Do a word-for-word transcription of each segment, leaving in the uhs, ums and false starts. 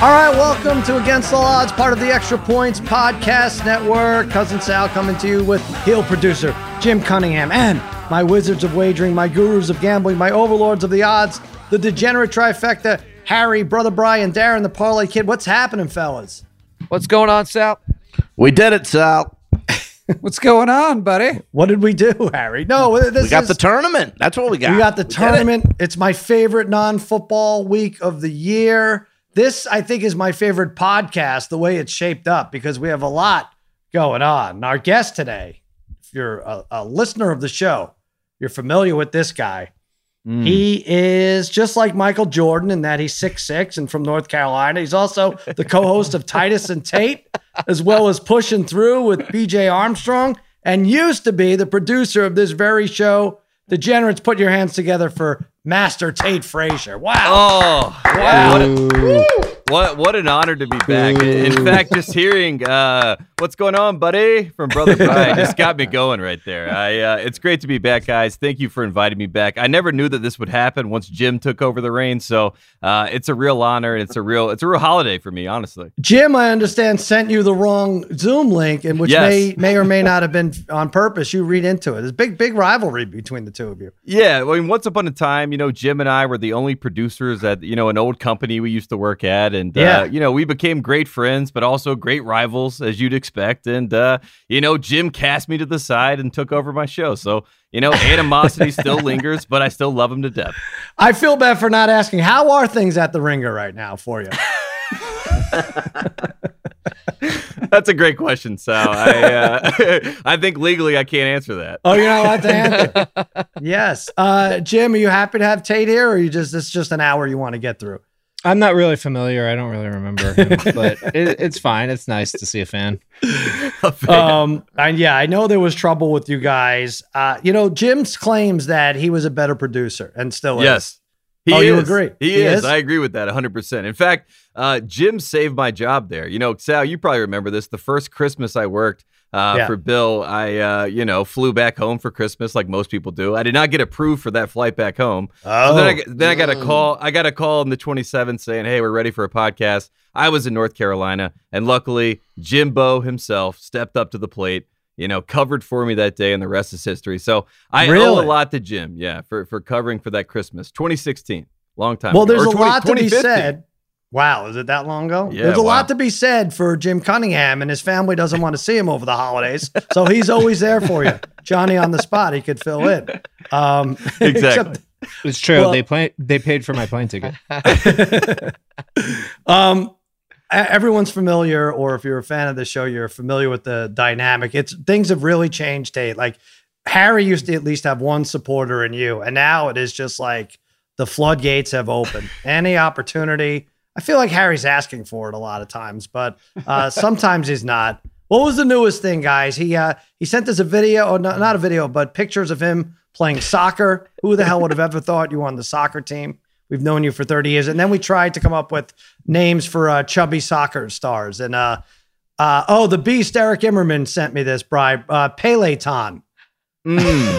All right, welcome to Against All Odds, part of the Extra Points Podcast Network. Cousin Sal coming to you with heel producer Jim Cunningham and my wizards of wagering, my gurus of gambling, my overlords of the odds, the degenerate trifecta, Harry, Brother Brian, Darren, the Parlay Kid. What's happening, fellas? What's going on, Sal? We did it, Sal. What's going on, buddy? What did we do, Harry? No, this we got is, the tournament. That's what we got. We got the we tournament. It. It's my favorite non-football week of the year. This, I think, is my favorite podcast, the way it's shaped up, because we have a lot going on. And our guest today, if you're a, a listener of the show, you're familiar with this guy. Mm. He is just like Michael Jordan in that he's six six and from North Carolina. He's also the co-host of Titus and Tate, as well as Pushing Through with B J Armstrong, and used to be the producer of this very show. Degenerates, put your hands together for Master Tate Frazier. Wow. Oh, wow. What, a, what, what an honor to be back. In fact, just hearing uh, what's going on, buddy, from Brother Brian just got me going right there. I, uh, it's great to be back, guys. Thank you for inviting me back. I never knew that this would happen once Jim took over the reins, so uh, it's a real honor, and it's a real it's a real holiday for me, honestly. Jim, I understand, sent you the wrong Zoom link, in which yes. may may or may not have been on purpose. You read into it. There's a big, big rivalry between the two of you. Yeah, I mean, once upon a time, you know, Jim and I were the only producers at, you know, an old company we used to work at. And, yeah. uh, you know, we became great friends, but also great rivals, as you'd expect. And, uh, you know, Jim cast me to the side and took over my show. So, you know, animosity still lingers, but I still love him to death. I feel bad for not asking. How are things at the Ringer right now for you? That's a great question, Sal. I uh, I think legally I can't answer that. Oh, you're not allowed to answer. Yes. Uh, Jim, are you happy to have Tate here, or are you just it's just an hour you want to get through? I'm not really familiar. I don't really remember him, but it, it's fine. It's nice to see a fan. a fan. Um, and yeah, I know there was trouble with you guys. Uh, you know, Jim claims that he was a better producer and still is. Yes. He oh, is. you agree? He, he is. is. I agree with that one hundred percent. In fact, uh, Jim saved my job there. You know, Sal, you probably remember this. The first Christmas I worked uh, yeah. for Bill, I, uh, you know, flew back home for Christmas like most people do. I did not get approved for that flight back home. Oh. So then I, then I got a call. I got a call on the twenty-seventh saying, hey, we're ready for a podcast. I was in North Carolina, and luckily, Jimbo himself stepped up to the plate. You know, covered for me that day, and the rest is history. So I really? owe a lot to Jim, yeah, for, for covering for that Christmas, twenty sixteen. Long time well, ago. there's Or a twenty, lot to be said. Wow, is it that long ago? Yeah, there's a wow. lot to be said for Jim Cunningham, and his family doesn't want to see him over the holidays, so he's always there for you. Johnny on the spot, he could fill in. Um, Exactly. except, It's true. Well- they play, They paid for my plane ticket. um, everyone's familiar, or if you're a fan of the show, you're familiar with the dynamic. It's things have really changed, Tate. Like Harry used to at least have one supporter in you, and now it is just like the floodgates have opened. Any opportunity. I feel like Harry's asking for it a lot of times, but uh, sometimes he's not. What was the newest thing, guys? He uh, he sent us a video, or no, not a video, but pictures of him playing soccer. Who the hell would have ever thought you were on the soccer team? We've known you for thirty years. And then we tried to come up with names for uh, chubby soccer stars. And uh, uh, oh, the beast, Eric Immerman sent me this, Bri. Uh, Peloton. Mm.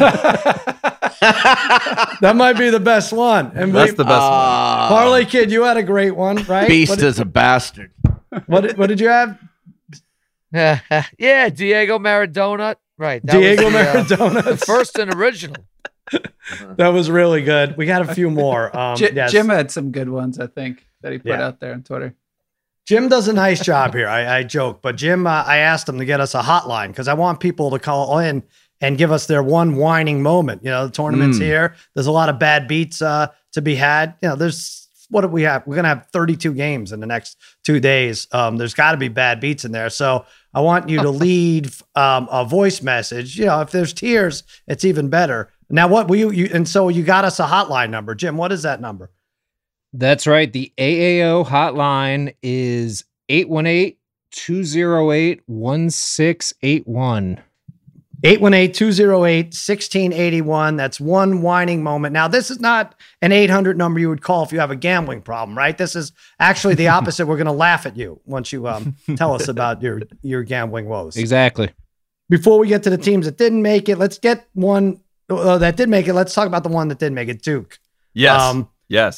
That might be the best one. And That's we, the best Uh, Parlay Kid, you had a great one, right? Beast what did, is a bastard. what, did, what did you have? yeah, Diego Maradona. Right. That Diego was the, uh, Maradona. the first and original. That was really good. We got a few more. Um, J- yes. Jim had some good ones, I think, that he put Yeah. out there on Twitter. Jim does a nice job here. I, I joke, but Jim, uh, I asked him to get us a hotline because I want people to call in and give us their one whining moment. You know, the tournament's Mm. here. There's a lot of bad beats uh, to be had. You know, there's what do we have? We're gonna have thirty-two games in the next two days. Um, there's got to be bad beats in there. So I want you to lead um, a voice message. You know, if there's tears, it's even better. Now, what will you, you? And so you got us a hotline number, Jim. What is that number? That's right. The A A O hotline is eight one eight, two oh eight, one six eight one. eight one eight, two oh eight, one six eight one. That's one whining moment. Now, this is not an eight hundred number you would call if you have a gambling problem, right? This is actually the opposite. We're going to laugh at you once you um, tell us about your, your gambling woes. Exactly. Before we get to the teams that didn't make it, let's get one uh, that did make it. Let's talk about the one that did make it, Duke. Yes. Um, yes.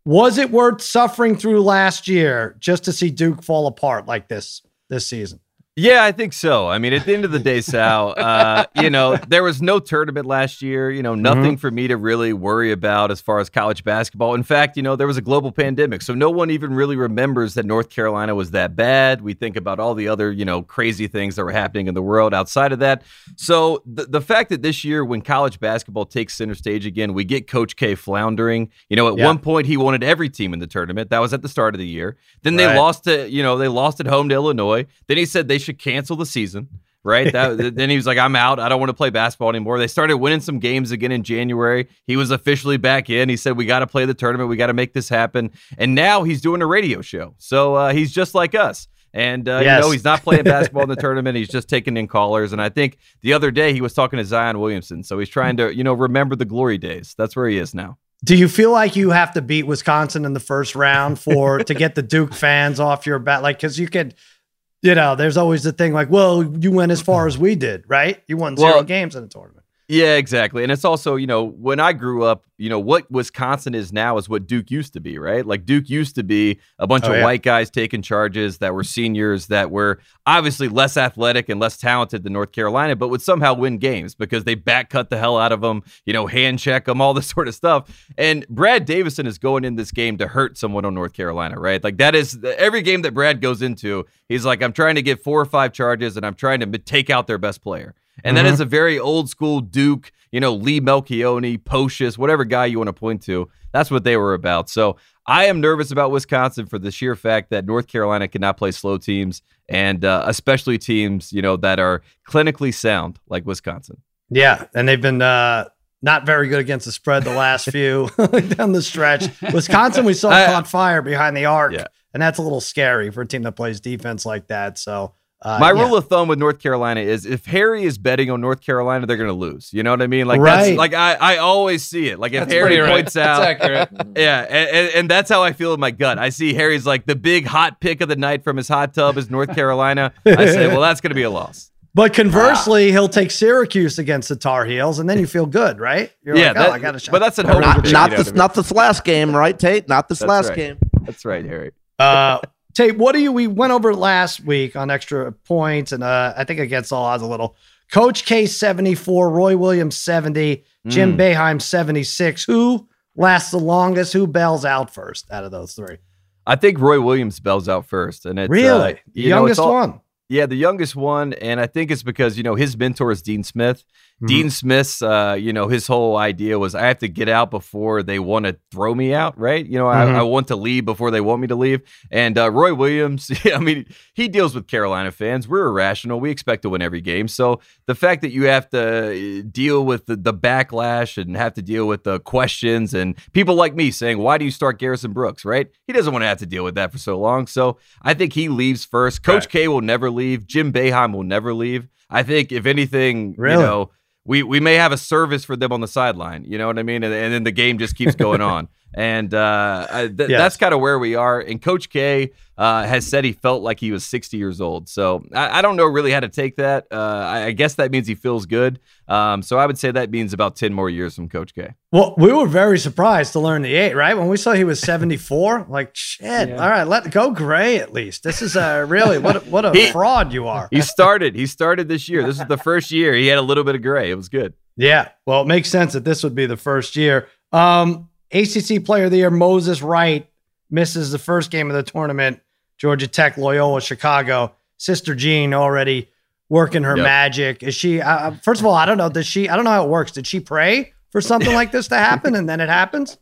Was it worth suffering through last year just to see Duke fall apart like this this season? Yeah, I think so. I mean, at the end of the day, Sal, uh, you know, there was no tournament last year, you know, nothing mm-hmm. for me to really worry about as far as college basketball. In fact, you know, there was a global pandemic, so no one even really remembers that North Carolina was that bad. We think about all the other, you know, crazy things that were happening in the world outside of that. So the, the fact that this year, when college basketball takes center stage again, we get Coach K floundering. You know, at yeah. one point, he wanted every team in the tournament. That was at the start of the year. Then they right. lost to, you know, they lost at home to Illinois. Then he said they should cancel the season, right? That, then he was like, I'm out. I don't want to play basketball anymore. They started winning some games again in January. He was officially back in. He said, we got to play the tournament. We got to make this happen. And now he's doing a radio show. So uh, he's just like us. And, uh, yes. you know, he's not playing basketball in the tournament. He's just taking in callers. And I think the other day he was talking to Zion Williamson. So he's trying to, you know, remember the glory days. That's where he is now. Do you feel like you have to beat Wisconsin in the first round for to get the Duke fans off your back? Like, because you could... You know, there's always the thing like, well, you went as far as we did, right? You won zero well, games in the tournament. Yeah, exactly. And it's also, you know, when I grew up, you know, what Wisconsin is now is what Duke used to be, right? Like Duke used to be a bunch oh, of yeah. white guys taking charges that were seniors that were obviously less athletic and less talented than North Carolina, but would somehow win games because they back cut the hell out of them, you know, hand check them, all this sort of stuff. And Brad Davison is going in this game to hurt someone on North Carolina, right? Like that is every game that Brad goes into, he's like, I'm trying to get four or five charges and I'm trying to take out their best player. And mm-hmm. that is a very old school Duke, you know, Lee Melchione, Pocious, whatever guy you want to point to. That's what they were about. So I am nervous about Wisconsin for the sheer fact that North Carolina cannot play slow teams and uh, especially teams, you know, that are clinically sound like Wisconsin. Yeah. And they've been uh, not very good against the spread the last few down the stretch. Wisconsin, we saw I, caught fire behind the arc. Yeah. And that's a little scary for a team that plays defense like that. So Uh, My yeah. rule of thumb with North Carolina is if Harry is betting on North Carolina, they're going to lose. You know what I mean? Like right. that's like I, I always see it. Like if that's Harry right. points out, that's accurate. yeah, and, and, and that's how I feel in my gut. I see Harry's like the big hot pick of the night from his hot tub is North Carolina. I say, well, that's going to be a loss. But conversely, wow. he'll take Syracuse against the Tar Heels, and then you feel good, right? You're yeah, like, that, oh, I got a shot. But that's at home. Not, pick, not you know this, not this last game, right, Tate? Not this that's last right. game. That's right, Harry. Uh, Tate, what do you, we went over last week on extra points and uh, I think against all odds a little. Coach K seventy-four, Roy Williams seventy, Jim mm. Boeheim seventy-six. Who lasts the longest? Who bails out first out of those three? I think Roy Williams bails out first. And it's, really? Uh, the youngest know, all, one? Yeah, the youngest one. And I think it's because, you know, his mentor is Dean Smith. Mm-hmm. Dean Smith's, uh, you know, his whole idea was I have to get out before they want to throw me out, right? You know, mm-hmm. I, I want to leave before they want me to leave. And uh, Roy Williams, I mean, he deals with Carolina fans. We're irrational. We expect to win every game. So the fact that you have to deal with the, the backlash and have to deal with the questions and people like me saying, why do you start Garrison Brooks, right? He doesn't want to have to deal with that for so long. So I think he leaves first. Coach right. K will never leave. Jim Boeheim will never leave. I think if anything, really? you know, We we may have a service for them on the sideline, you know what I mean? And, and then the game just keeps going on. And uh, I, th- yes. that's kind of where we are. And Coach K uh, has said he felt like he was sixty years old. So I, I don't know really how to take that. Uh, I, I guess that means he feels good. Um, so I would say that means about ten more years from Coach K. Well, we were very surprised to learn the eight, right? When we saw he was seventy-four, like, shit, yeah. all right, let go Gray at least. This is a really, what a, what a he, fraud you are. He started. He started this year. This is the first year. He had a little bit of Gray. It was good. Yeah. Well, it makes sense that this would be the first year. Um, A C C Player of the Year, Moses Wright, misses the first game of the tournament. Georgia Tech, Loyola, Chicago. Sister Jean already working her yep. magic. Is she, uh, first of all, I don't know, does she, I don't know how it works. Did she pray for something like this to happen and then it happens?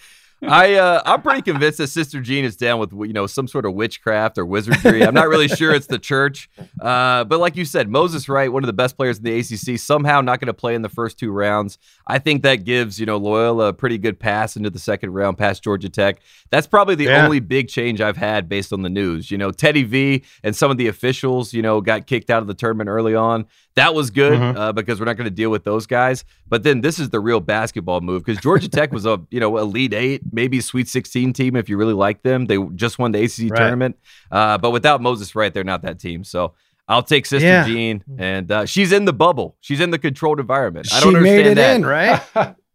I uh, I'm pretty convinced that Sister Jean is down with, you know, some sort of witchcraft or wizardry. I'm not really sure it's the church, uh, but like you said, Moses Wright, one of the best players in the A C C, somehow not going to play in the first two rounds. I think that gives, you know, Loyola a pretty good pass into the second round past Georgia Tech. That's probably the yeah. only big change I've had based on the news. You know, Teddy V and some of the officials, you know, got kicked out of the tournament early on. That was good mm-hmm. uh, because we're not going to deal with those guys. But then this is the real basketball move because Georgia Tech was a, you know, Elite Eight, maybe Sweet sixteen team if you really like them. They just won the A C C right. tournament. Uh, but without Moses Wright, they're not that team. So I'll take Sister yeah. Jean. And uh, she's in the bubble. She's in the controlled environment. I don't she understand made it that. in, right?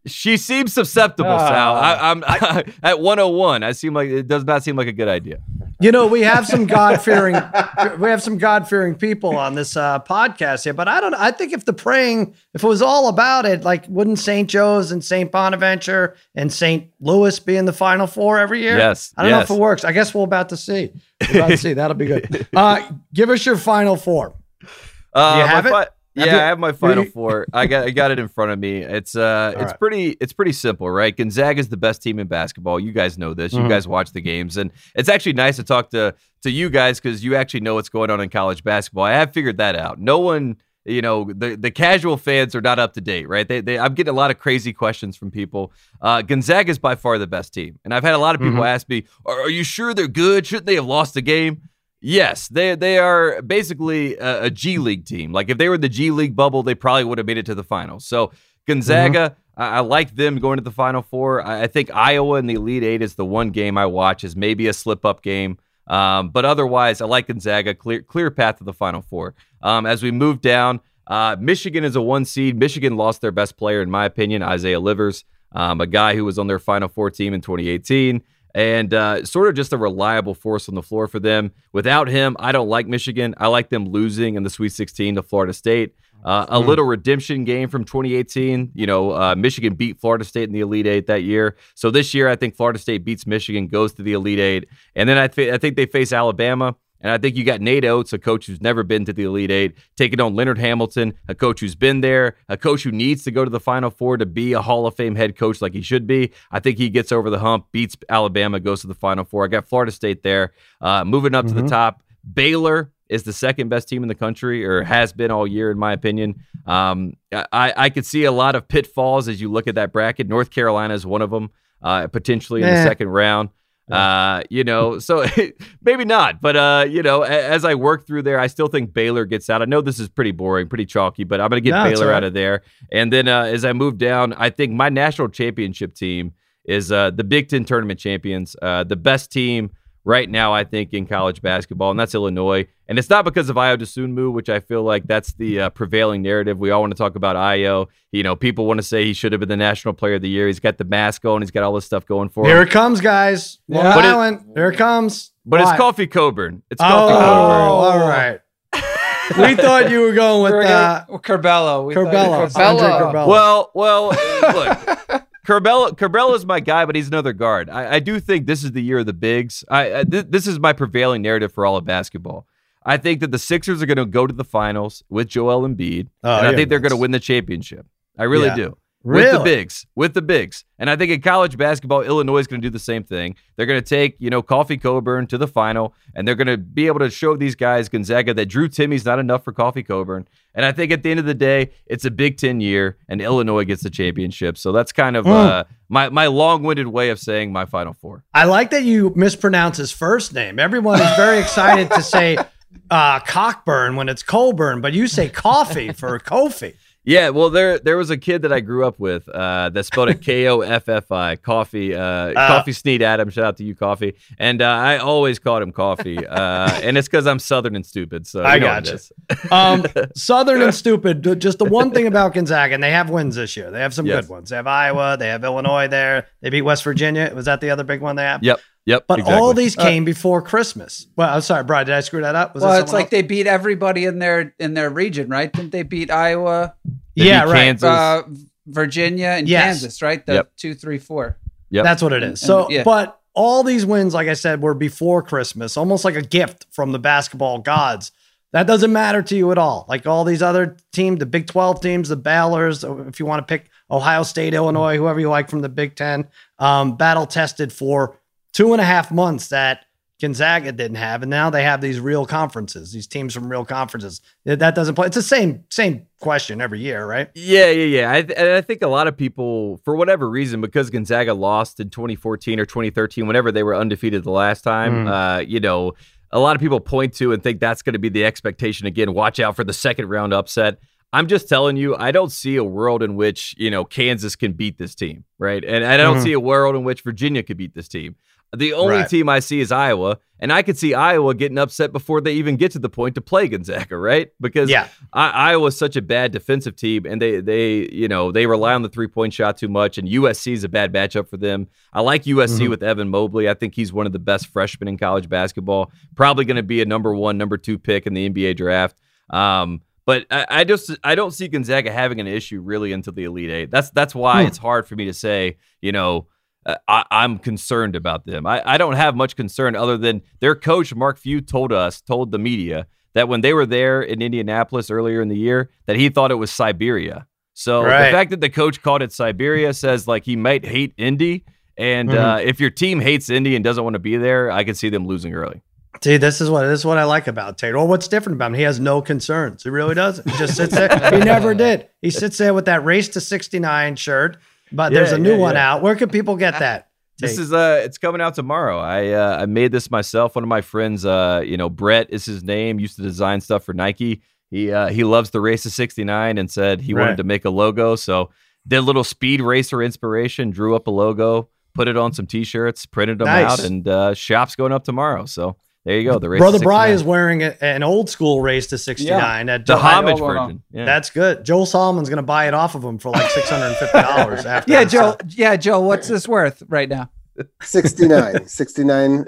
She seems susceptible, Ah. Sal. I, I'm I, at one oh one. I seem like it does not seem like a good idea. You know, we have some God fearing, we have some God fearing people on this uh, podcast here, but I don't. I think if the praying, if it was all about it, like wouldn't Saint Joe's and Saint Bonaventure and Saint Louis be in the Final Four every year? Yes, I don't yes. know if it works. I guess we're about to see. We're about to see. That'll be good. Uh, give us your Final Four. Uh, Do you my have it? fi- yeah, Have you- I have my final you- four. I got I got it in front of me. It's uh All it's right. pretty it's pretty simple, right? Gonzaga is the best team in basketball. You guys know this. You Mhm. guys watch the games, and it's actually nice to talk to to you guys because you actually know what's going on in college basketball. I have figured that out. No one, you know, the the casual fans are not up to date, right? They, they I'm getting a lot of crazy questions from people. Uh, Gonzaga is by far the best team, and I've had a lot of people Mhm. ask me, are, "Are you sure they're good? Shouldn't they have lost the game?" Yes, they they are basically a, a G League team. Like if they were in the G League bubble, they probably would have made it to the finals. So Gonzaga, I, I like them going to the Final Four. I, I think Iowa in the Elite Eight is the one game I watch is maybe a slip up game. Um, but otherwise, I like Gonzaga. Clear clear path to the Final Four. Um, as we move down, uh, Michigan is a one seed. Michigan lost their best player, in my opinion, Isaiah Livers, um, a guy who was on their Final Four team in twenty eighteen. And uh, sort of just a reliable force on the floor for them. Without him, I don't like Michigan. I like them losing in the Sweet sixteen to Florida State. Uh, a little redemption game from twenty eighteen. You know, uh, Michigan beat Florida State in the Elite Eight that year. So this year, I think Florida State beats Michigan, goes to the Elite Eight. And then I, th- I think they face Alabama. And I think you got Nate Oates, a coach who's never been to the Elite Eight, taking on Leonard Hamilton, a coach who's been there, a coach who needs to go to the Final Four to be a Hall of Fame head coach like he should be. I think he gets over the hump, beats Alabama, goes to the Final Four. I got Florida State there. Uh, moving up Mhm. to the top, Baylor is the second best team in the country, or has been all year, in my opinion. Um, I, I could see a lot of pitfalls as you look at that bracket. North Carolina is one of them, uh, potentially in the Eh. second round. Uh, you know, so maybe not, but uh, you know, a- as I work through there, I still think Baylor gets out. I know this is pretty boring, pretty chalky, but I'm going to get No, it's Baylor all out right. of there. And then uh, as I move down, I think my national championship team is uh, the Big Ten tournament champions, uh, the best team right now, I think, in college basketball, and that's Illinois. And it's not because of Ayo Dosunmu, which I feel like that's the uh, prevailing narrative. We all want to talk about Ayo. You know, people want to say he should have been the National Player of the Year. He's got the mask on. He's got all this stuff going for him. Here it comes, guys. Long Yeah. But it- Island. Here it comes. But Why? it's Coffee Coburn. It's Oh, Coffee Coburn. all right. We thought you were going with We're uh, gonna- Curbelo. We thought- Corbella. Corbella. Andre Corbella. Well, well, look, Corbella, Corbella's my guy, but he's another guard. I, I do think this is the year of the bigs. I, I th- this is my prevailing narrative for all of basketball. I think that the Sixers are going to go to the finals with Joel Embiid, Oh, and I yeah, think they're going to that's- win the championship. I really Yeah. do. With the Really? bigs, with the bigs. And I think in college basketball, Illinois is going to do the same thing. They're going to take, you know, Coffee Coburn to the final, and they're going to be able to show these guys, Gonzaga, that Drew Timmy's not enough for Coffee Coburn. And I think at the end of the day, it's a Big Ten year, and Illinois gets the championship. So that's kind of Mm. uh, my, my long-winded way of saying my Final Four. I like that you mispronounce his first name. Everyone is very excited to say uh, Cockburn when it's Colburn, but you say coffee for Kofi. Yeah, well, there there was a kid that I grew up with uh, that spelled it K O F F I, Coffee, uh, Coffee Sneed Adam. Shout out to you, Coffee. And uh, I always called him Coffee, uh, and it's because I'm Southern and stupid. So I you know what gotcha. it is. Um, Southern and stupid. Just the one thing about Gonzaga, and they have wins this year. They have some Yes. good ones. They have Iowa. They have Illinois there. They beat West Virginia. Was that the other big one they have? Yep, yep. But exactly. all these came before Christmas. Well, I'm sorry, Brian. Did I screw that up? Was Well, that it's someone like they beat everybody in their in their region, right? Didn't they beat Iowa, They yeah, beat right. Kansas. uh, Virginia, and Yes. Kansas, right? The Yep. two, three, four. Yep. That's what it is. So, And- yeah. but all these wins, like I said, were before Christmas, almost like a gift from the basketball gods. That doesn't matter to you at all. Like all these other teams, the Big twelve teams, the Baylors, if you want to pick Ohio State, Illinois, whoever you like from the Big Ten, um, battle tested for two and a half months that Gonzaga didn't have. And now they have these real conferences, these teams from real conferences. That doesn't play. It's the same, same question every year, right? Yeah, yeah, yeah. I, th- and I think a lot of people, for whatever reason, because Gonzaga lost in twenty fourteen or twenty thirteen, whenever they were undefeated the last time, Mm. uh, you know, a lot of people point to and think that's going to be the expectation again. Watch out for the second round upset. I'm just telling you, I don't see a world in which, you know, Kansas can beat this team, right? And I don't Mhm. see a world in which Virginia could beat this team. The only Right. team I see is Iowa, and I could see Iowa getting upset before they even get to the point to play Gonzaga, right? Because Yeah. I, Iowa's such a bad defensive team, and they they you know they rely on the three point shot too much, and U S C is a bad matchup for them. I like U S C Mhm. with Evan Mobley. I think he's one of the best freshmen in college basketball. Probably going to be a number one, number two pick in the N B A draft. Um, but I, I just I don't see Gonzaga having an issue really until the Elite Eight. That's that's why Hmm. it's hard for me to say, you know. Uh, I, I'm concerned about them. I, I don't have much concern other than their coach, Mark Few, told us, told the media, that when they were there in Indianapolis earlier in the year, that he thought it was Siberia. So Right. the fact that the coach called it Siberia says like he might hate Indy. And Mhm. uh, if your team hates Indy and doesn't want to be there, I can see them losing early. See, this is what this is what I like about Tate. Or what's different about him? He has no concerns. He really doesn't. He just sits there. He never did. He sits there with that Race to sixty-nine shirt. But there's Yeah, a new yeah, one yeah. out. Where can people get that? This Tate? is uh, it's coming out tomorrow. I uh, I made this myself. One of my friends, uh, you know, Brett is his name. Used to design stuff for Nike. He uh, he loves the Race to sixty-nine and said he Right. wanted to make a logo. So did a little speed racer inspiration, drew up a logo, put it on some T-shirts, printed them Nice. out, and uh, shop's going up tomorrow. So there you go. The Race Brother to Bry sixty-nine. is wearing a, an old school Race to sixty-nine. At the Joe- homage I know, version. Yeah. That's good. Joel Solomon's going to buy it off of him for like six hundred fifty dollars after. Yeah, this. Joe. Yeah, Joe. What's this worth right now? sixty-nine. sixty-nine.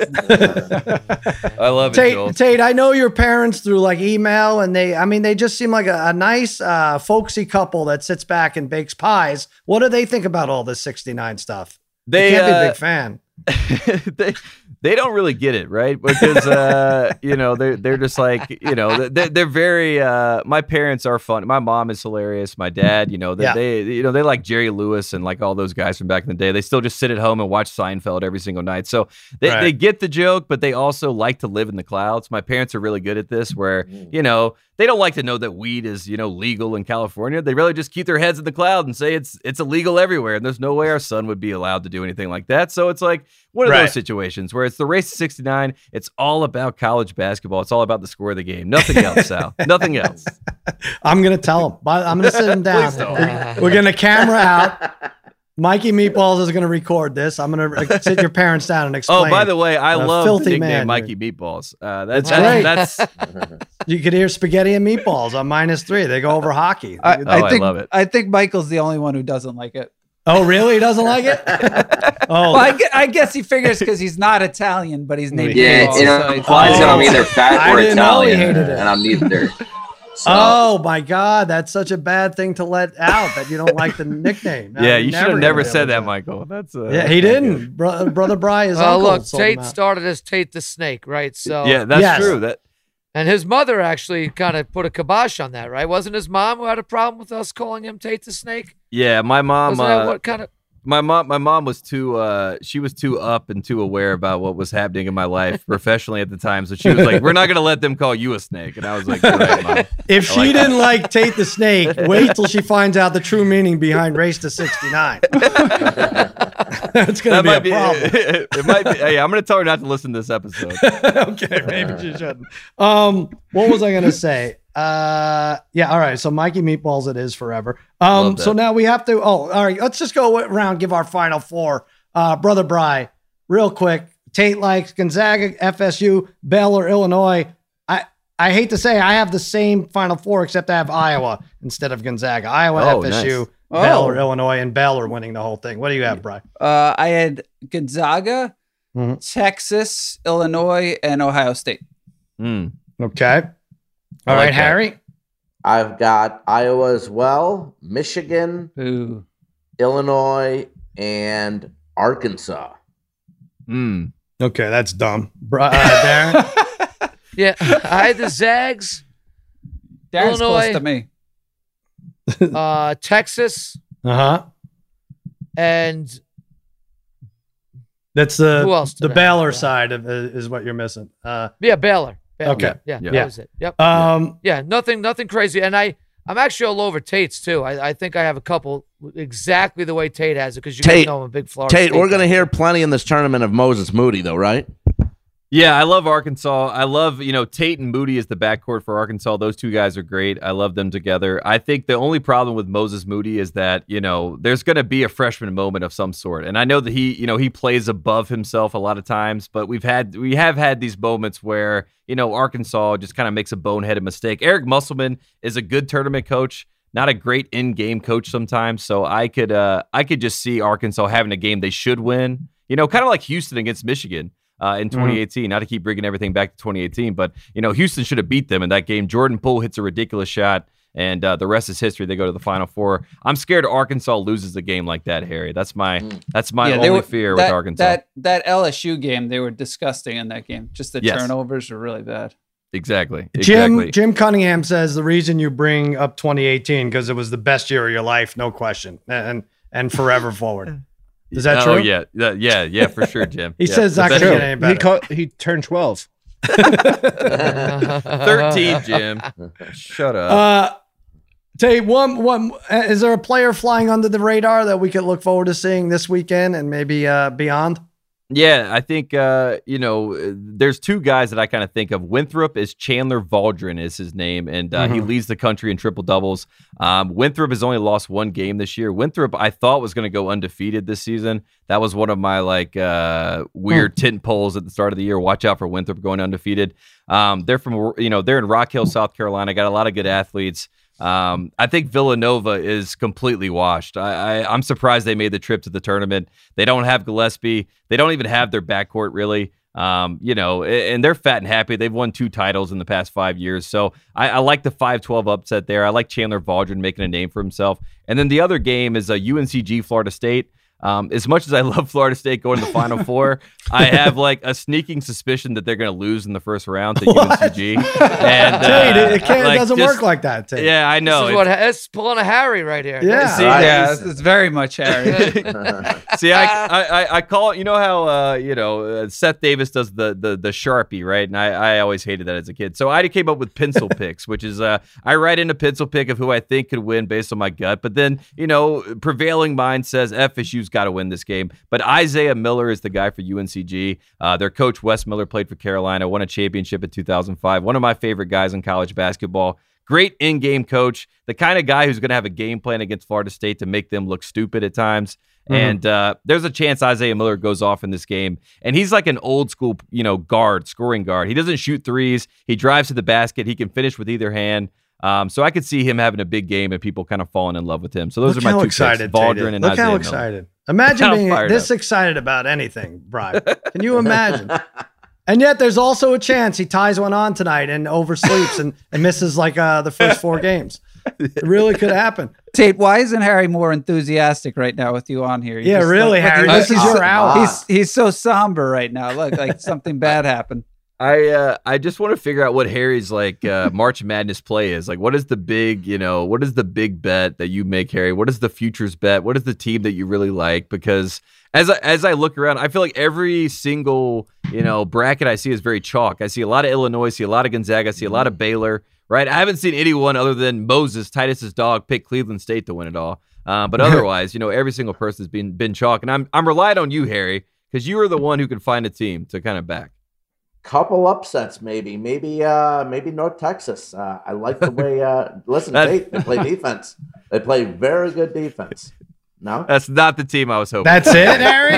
I love it, Joel. Tate, Tate, I know your parents through like email, and they, I mean, they just seem like a, a nice, uh, folksy couple that sits back and bakes pies. What do they think about all this sixty-nine stuff? They They can't be uh, a big fan. they they don't really get it, right? Because uh, you know they're they're just like you know they're, they're very. Uh, my parents are fun. My mom is hilarious. My dad, you know, they, Yeah. they you know they like Jerry Lewis and like all those guys from back in the day. They still just sit at home and watch Seinfeld every single night. So they, Right. they get the joke, but they also like to live in the clouds. My parents are really good at this, where you know they don't like to know that weed is you know legal in California. They really just keep their heads in the cloud and say it's it's illegal everywhere, and there's no way our son would be allowed to do anything like that. So it's like one of Right. those situations where it's the Race to sixty-nine. It's all about college basketball. It's all about the score of the game. Nothing else, Sal. Nothing else. I'm going to tell him. I'm going to sit him down. Please don't. We're, we're going to camera out. Mikey Meatballs is going to record this. I'm going to sit your parents down and explain. Oh, by the way, I A love the filthy nickname man, Mikey Meatballs. Uh, that's That's right. that's, that's You could hear spaghetti and meatballs on minus three. They go over hockey. I, Oh, I I think love it. I think Michael's the only one who doesn't like it. Oh, really? He doesn't like it? Oh, Well, I, gue- I guess he figures because he's not Italian, but he's named. Yeah, Meatballs, it so it's- implies that I'm Oh. either fat I or didn't know he Italian, hated it. and I'm neither. So, oh my God. That's such a bad thing to let out that you don't like the nickname. Now, yeah. you're You should never have gonna never be able said to that, do Michael. That's uh, Yeah, that's he not didn't. Bro- Brother Bry, his Uh, uncle look, sold him Tate out. started as Tate the Snake, right? So good. Yeah, that's Yes. true. That and his mother actually kind of put a kibosh on that, right? Wasn't his mom who had a problem with us calling him Tate the Snake? yeah. My mom. Wasn't that Uh, what kind of? my mom my mom was too uh she was too up and too aware about what was happening in my life professionally at the time, so she was like, we're not gonna let them call you a snake. And I was like, "You're right, Mom." If she like that. didn't like Tate the Snake, wait till she finds out the true meaning behind Race to sixty-nine. That's going to That be a might be problem. it might be hey, I'm gonna tell her not to listen to this episode. Okay, maybe she shouldn't. Um, what was I going to say? Uh, yeah, all right. So Mikey Meatballs, it is forever. Um, Love that. so now we have to. Oh, all right. Let's just go around, give our final four. Uh, Brother Bry, real quick. Tate likes Gonzaga, F S U, Baylor, Illinois. I I hate to say I have the same final four, except I have Iowa instead of Gonzaga. Iowa, Oh, F S U, nice. Baylor, Oh. Illinois, and Baylor winning the whole thing. What do you have, Bry? Uh, I had Gonzaga, Mhm. Texas, Illinois, and Ohio State. Mm. Okay. All I right, like that. Harry. I've got Iowa as well, Michigan, Ooh. Illinois, and Arkansas. Mm. Okay, that's dumb. Bri- uh, Darren. Yeah, I had the Zags, Darren's Illinois. close to me. uh, Texas, Uh huh. and That's the Who else the did I have? Baylor side of it is what you're missing. Uh, yeah, Baylor. Baylor. Okay. Yeah, Yeah. that was it. Yep. um, Yeah, nothing, nothing crazy. And I, I'm actually all over Tate's too. I, I think I have a couple exactly the way Tate has it because you guys Tate- know I'm a big Florida. Tate, State we're going to guy. hear plenty in this tournament of Moses Moody, though, right? Yeah, I love Arkansas. I love, you know, Tate and Moody is the backcourt for Arkansas. Those two guys are great. I love them together. I think the only problem with Moses Moody is that, you know, there's going to be a freshman moment of some sort. And I know that he, you know, he plays above himself a lot of times, but we've had, we have had these moments where, you know, Arkansas just kind of makes a boneheaded mistake. Eric Musselman is a good tournament coach, not a great in-game coach sometimes. So I could, uh, I could just see Arkansas having a game they should win, you know, kind of like Houston against Michigan. Uh, in twenty eighteen, mm-hmm. Not to keep bringing everything back to twenty eighteen, but you know Houston should have beat them in that game. Jordan Poole hits a ridiculous shot, and uh, the rest is history. They go to the Final Four. I'm scared Arkansas loses a game like that, Harry. That's my mm. that's my yeah, only were, fear that, with Arkansas. That that L S U game, they were disgusting in that game. Just the yes. turnovers were really bad. Exactly. Jim exactly. Jim Cunningham says the reason you bring up twenty eighteen because it was the best year of your life, no question, and and forever forward. Is that true? Oh, yeah. Yeah, yeah, for sure, Jim. he yeah. says that true. Get any better. He, called, he turned twelve. thirteen, Jim. Shut up. Uh, Tate, one, one, is there a player flying under the radar that we could look forward to seeing this weekend and maybe uh, beyond? Yeah, I think, uh, you know, there's two guys that I kind of think of. Winthrop is Chandler Valdron is his name, and uh, mm-hmm. he leads the country in triple doubles. Um, Winthrop has only lost one game this year. Winthrop, I thought, was going to go undefeated this season. That was one of my, like, uh, weird mm. tent poles at the start of the year. Watch out for Winthrop going undefeated. Um, they're from, you know, they're in Rock Hill, South Carolina. Got a lot of good athletes. Um, I think Villanova is completely washed. I, I, I'm surprised they made the trip to the tournament. They don't have Gillespie. They don't even have their backcourt, really. Um, you know, and they're fat and happy. They've won two titles in the past five years. So I, I like the five twelve upset there. I like Chandler Valdron making a name for himself. And then the other game is a U N C G Florida State. Um, as much as I love Florida State going to the Final Four, I have like a sneaking suspicion that they're going to lose in the first round to what? U N C G. And uh, Tate, it, it, can't, like, it doesn't just, work like that. Tate. Yeah, I know. This is what it's pulling a Harry right here. Yeah, See, yeah, it's, it's very much Harry. See, I, I I call it. You know how uh, you know uh, Seth Davis does the the the Sharpie, right? And I, I always hated that as a kid. So I came up with pencil picks, which is uh, I write in a pencil pick of who I think could win based on my gut. But then you know, prevailing mind says F S U's got to win this game. But Isaiah Miller is the guy for U N C G. Uh, their coach, Wes Miller, played for Carolina, won a championship in two thousand five. One of my favorite guys in college basketball. Great in-game coach. The kind of guy who's going to have a game plan against Florida State to make them look stupid at times. Mm-hmm. And uh, there's a chance Isaiah Miller goes off in this game. And he's like an old school, you know, guard, scoring guard. He doesn't shoot threes. He drives to the basket. He can finish with either hand. Um, so I could see him having a big game and people kind of falling in love with him. So those Look are my how two excited picks, Valdron and Look Isaiah how Miller. excited. Imagine being this up. excited about anything, Brian. Can you imagine? And yet there's also a chance he ties one on tonight and oversleeps and, and misses like uh, the first four games. It really could happen. Tate, why isn't Harry more enthusiastic right now with you on here? You yeah, just, really, like, Harry. This is your hour. He's, he's so somber right now. Look, like something bad happened. I uh, I just want to figure out what Harry's like uh, March Madness play is. Like, what is the big, you know, what is the big bet that you make, Harry? What is the futures bet? What is the team that you really like? Because as I, as I look around, I feel like every single, you know, bracket I see is very chalk. I see a lot of Illinois, see a lot of Gonzaga, I see a lot of Baylor, right? I haven't seen anyone other than Moses, Titus's dog, pick Cleveland State to win it all. Uh, but otherwise, you know, every single person has been, been chalk. And I'm, I'm relying on you, Harry, because you are the one who can find a team to kind of back. Couple upsets, maybe, maybe, uh, maybe North Texas. Uh, I like the way. Uh, listen, they, they play defense. They play very good defense. No, that's not the team I was hoping. That's it, Harry.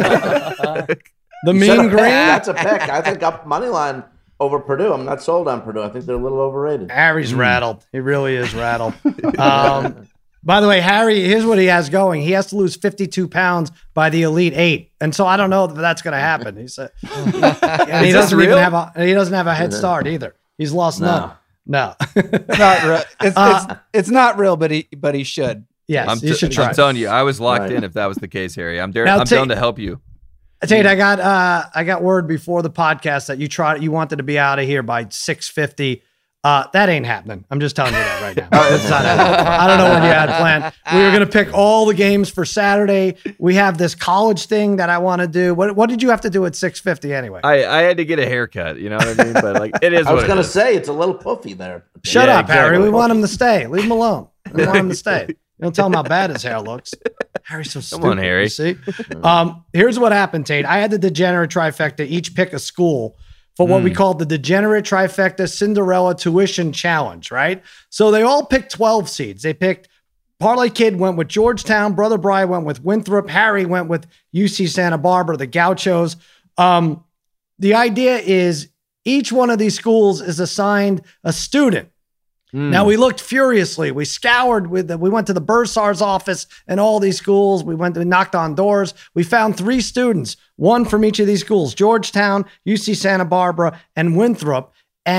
The Mean Green. That's a pick. I think up money line over Purdue. I'm not sold on Purdue. I think they're a little overrated. Harry's mm. rattled. He really is rattled. Um, By the way, Harry, here's what he has going. He has to lose fifty-two pounds by the Elite Eight, and so I don't know if that's going to happen. He said, and he doesn't even have a he doesn't have a head start either. He's lost no. none. No, it's not real. It's, uh, it's it's not real, but he but he should. Yes, I'm, you t- should try. I'm telling you, I was locked right. in if that was the case, Harry. I'm there. Now, I'm Tate, down to help you. Tate, I got uh, I got word before the podcast that you tried you wanted to be out of here by six fifty. Uh, that ain't happening. I'm just telling you that right now. It's not happening. I don't know what you had planned. We were going to pick all the games for Saturday. We have this college thing that I want to do. What What did you have to do at six fifty anyway? I, I had to get a haircut. You know what I mean? But like, it is. I was going to say it's a little puffy there. Shut yeah, up, exactly. Harry. We want him to stay. Leave him alone. We want him to stay. don't tell him how bad his hair looks. Harry's so stupid. Come on, Harry. You see? Um, here's what happened, Tate. I had the degenerate trifecta each pick a school for what mm. we called the degenerate trifecta Cinderella tuition challenge, right? So they all picked twelve seeds. They picked Parlay Kid went with Georgetown. Brother Brian went with Winthrop. Harry went with U C Santa Barbara, the Gauchos. Um, the idea is each one of these schools is assigned a student. Mm. Now, we looked furiously. We scoured with the, we went to the bursar's office and all these schools. We went to, we knocked on doors. We found three students, one from each of these schools, Georgetown, U C Santa Barbara, and Winthrop.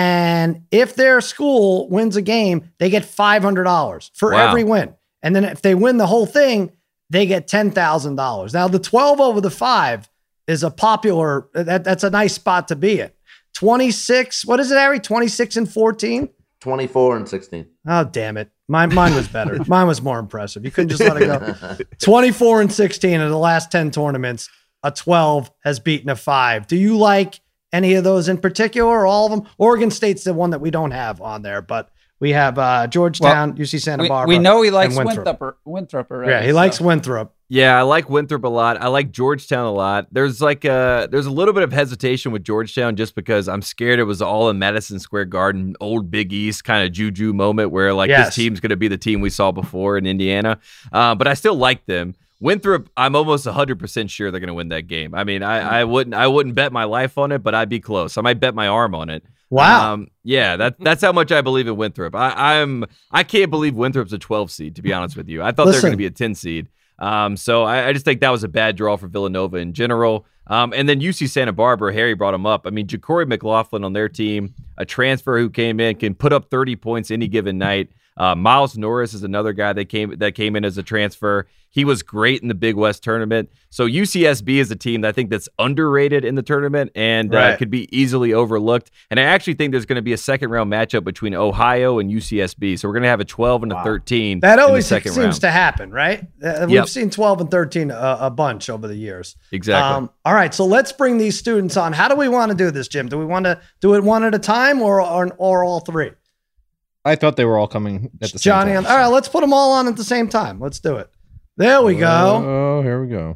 And if their school wins a game, they get five hundred dollars for wow. every win. And then if they win the whole thing, they get ten thousand dollars. Now, the twelve over the five is a popular, that, that's a nice spot to be in. twenty-six, what is it, Harry? twenty-six and fourteen? twenty-four and sixteen. Oh, damn it. Mine, mine was better. Mine was more impressive. You couldn't just let it go. twenty-four and sixteen in the last ten tournaments, a twelve has beaten a five. Do you like any of those in particular or all of them? Oregon State's the one that we don't have on there, but we have uh, Georgetown, well, U C Santa Barbara. We, we know he likes Winthrop. Winthrop, Winthrop already. Yeah, he so. likes Winthrop. Yeah, I like Winthrop a lot. I like Georgetown a lot. There's like a there's a little bit of hesitation with Georgetown just because I'm scared it was all in Madison Square Garden, old Big East kind of juju moment where like yes. this team's going to be the team we saw before in Indiana. Uh, but I still like them. Winthrop, I'm almost one hundred percent sure they're going to win that game. I mean, I, I wouldn't I wouldn't bet my life on it, but I'd be close. I might bet my arm on it. Wow. Um, yeah, that that's how much I believe in Winthrop. I, I'm I can't believe Winthrop's a twelve seed, to be honest with you. I thought they were going to be a ten seed. Um, so I, I just think that was a bad draw for Villanova in general. Um, and then U C Santa Barbara, Harry brought him up. I mean, Ja'Cory McLaughlin on their team, a transfer who came in, can put up thirty points any given night. Uh, Miles Norris is another guy that came that came in as a transfer. He was great in the Big West tournament. So U C S B is a team that I think that's underrated in the tournament and right. uh, could be easily overlooked. And I actually think there's going to be a second round matchup between Ohio and U C S B. So we're going to have a twelve and a wow. thirteen. That always in the second seems round. to happen, right? Uh, we've yep. seen twelve and thirteen a, a bunch over the years. Exactly. Um, all right, so let's bring these students on. How do we want to do this, Jim? Do we want to do it one at a time or or, or all three? I thought they were all coming at the Johnny, same time. All right, let's put them all on at the same time. Let's do it. There we go. Oh, here we go.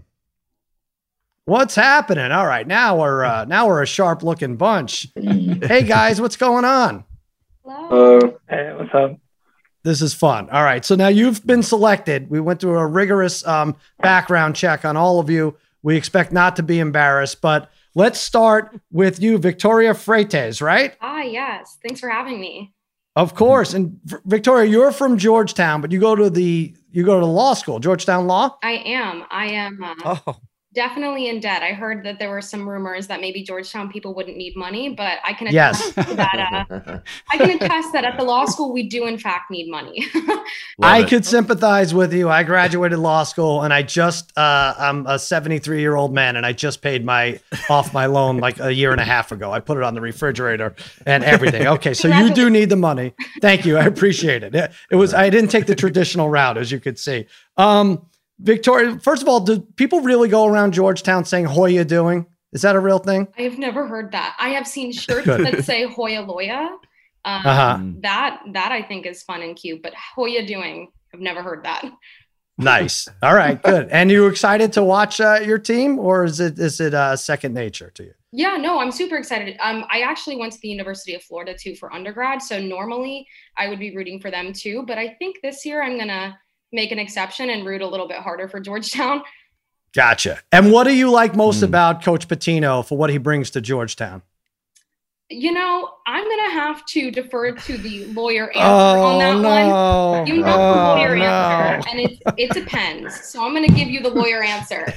What's happening? All right, now we're uh, now we're a sharp looking bunch. Hey guys, what's going on? Hello. Uh, hey, what's up? This is fun. All right, so now you've been selected. We went through a rigorous um, background check on all of you. We expect not to be embarrassed, but let's start with you, Victoria Freites, right? Ah, yes. Thanks for having me. Of course. And Victoria, you're from Georgetown, but you go to the you go to law school, Georgetown Law? I am. I am uh, oh. definitely in debt. I heard that there were some rumors that maybe Georgetown people wouldn't need money, but I can attest yes. to that. Uh, I can attest that at the law school, we do in fact need money. I it. could sympathize with you. I graduated law school and I just, uh, I'm a seventy-three year old man and I just paid my off my loan like a year and a half ago. I put it on the refrigerator and everything. Okay. So you do need the money. Thank you. I appreciate it. It, it was, I didn't take the traditional route, as you could see. Um, Victoria, first of all, do people really go around Georgetown saying Hoya doing? Is that a real thing? I have never heard that. I have seen shirts that say Hoya Loya. Um, uh-huh. That that I think is fun and cute, but Hoya doing, I've never heard that. Nice. All right, good. And you excited to watch uh, your team, or is it is it uh, second nature to you? Yeah, no, I'm super excited. Um, I actually went to the University of Florida too for undergrad, so normally I would be rooting for them too, but I think this year I'm gonna make an exception and root a little bit harder for Georgetown. Gotcha. And what do you like most mm. about Coach Pitino for what he brings to Georgetown? You know, I'm going to have to defer to the lawyer answer oh, on that no. one. You know oh, the lawyer no. answer, and it, it depends. So I'm going to give you the lawyer answer.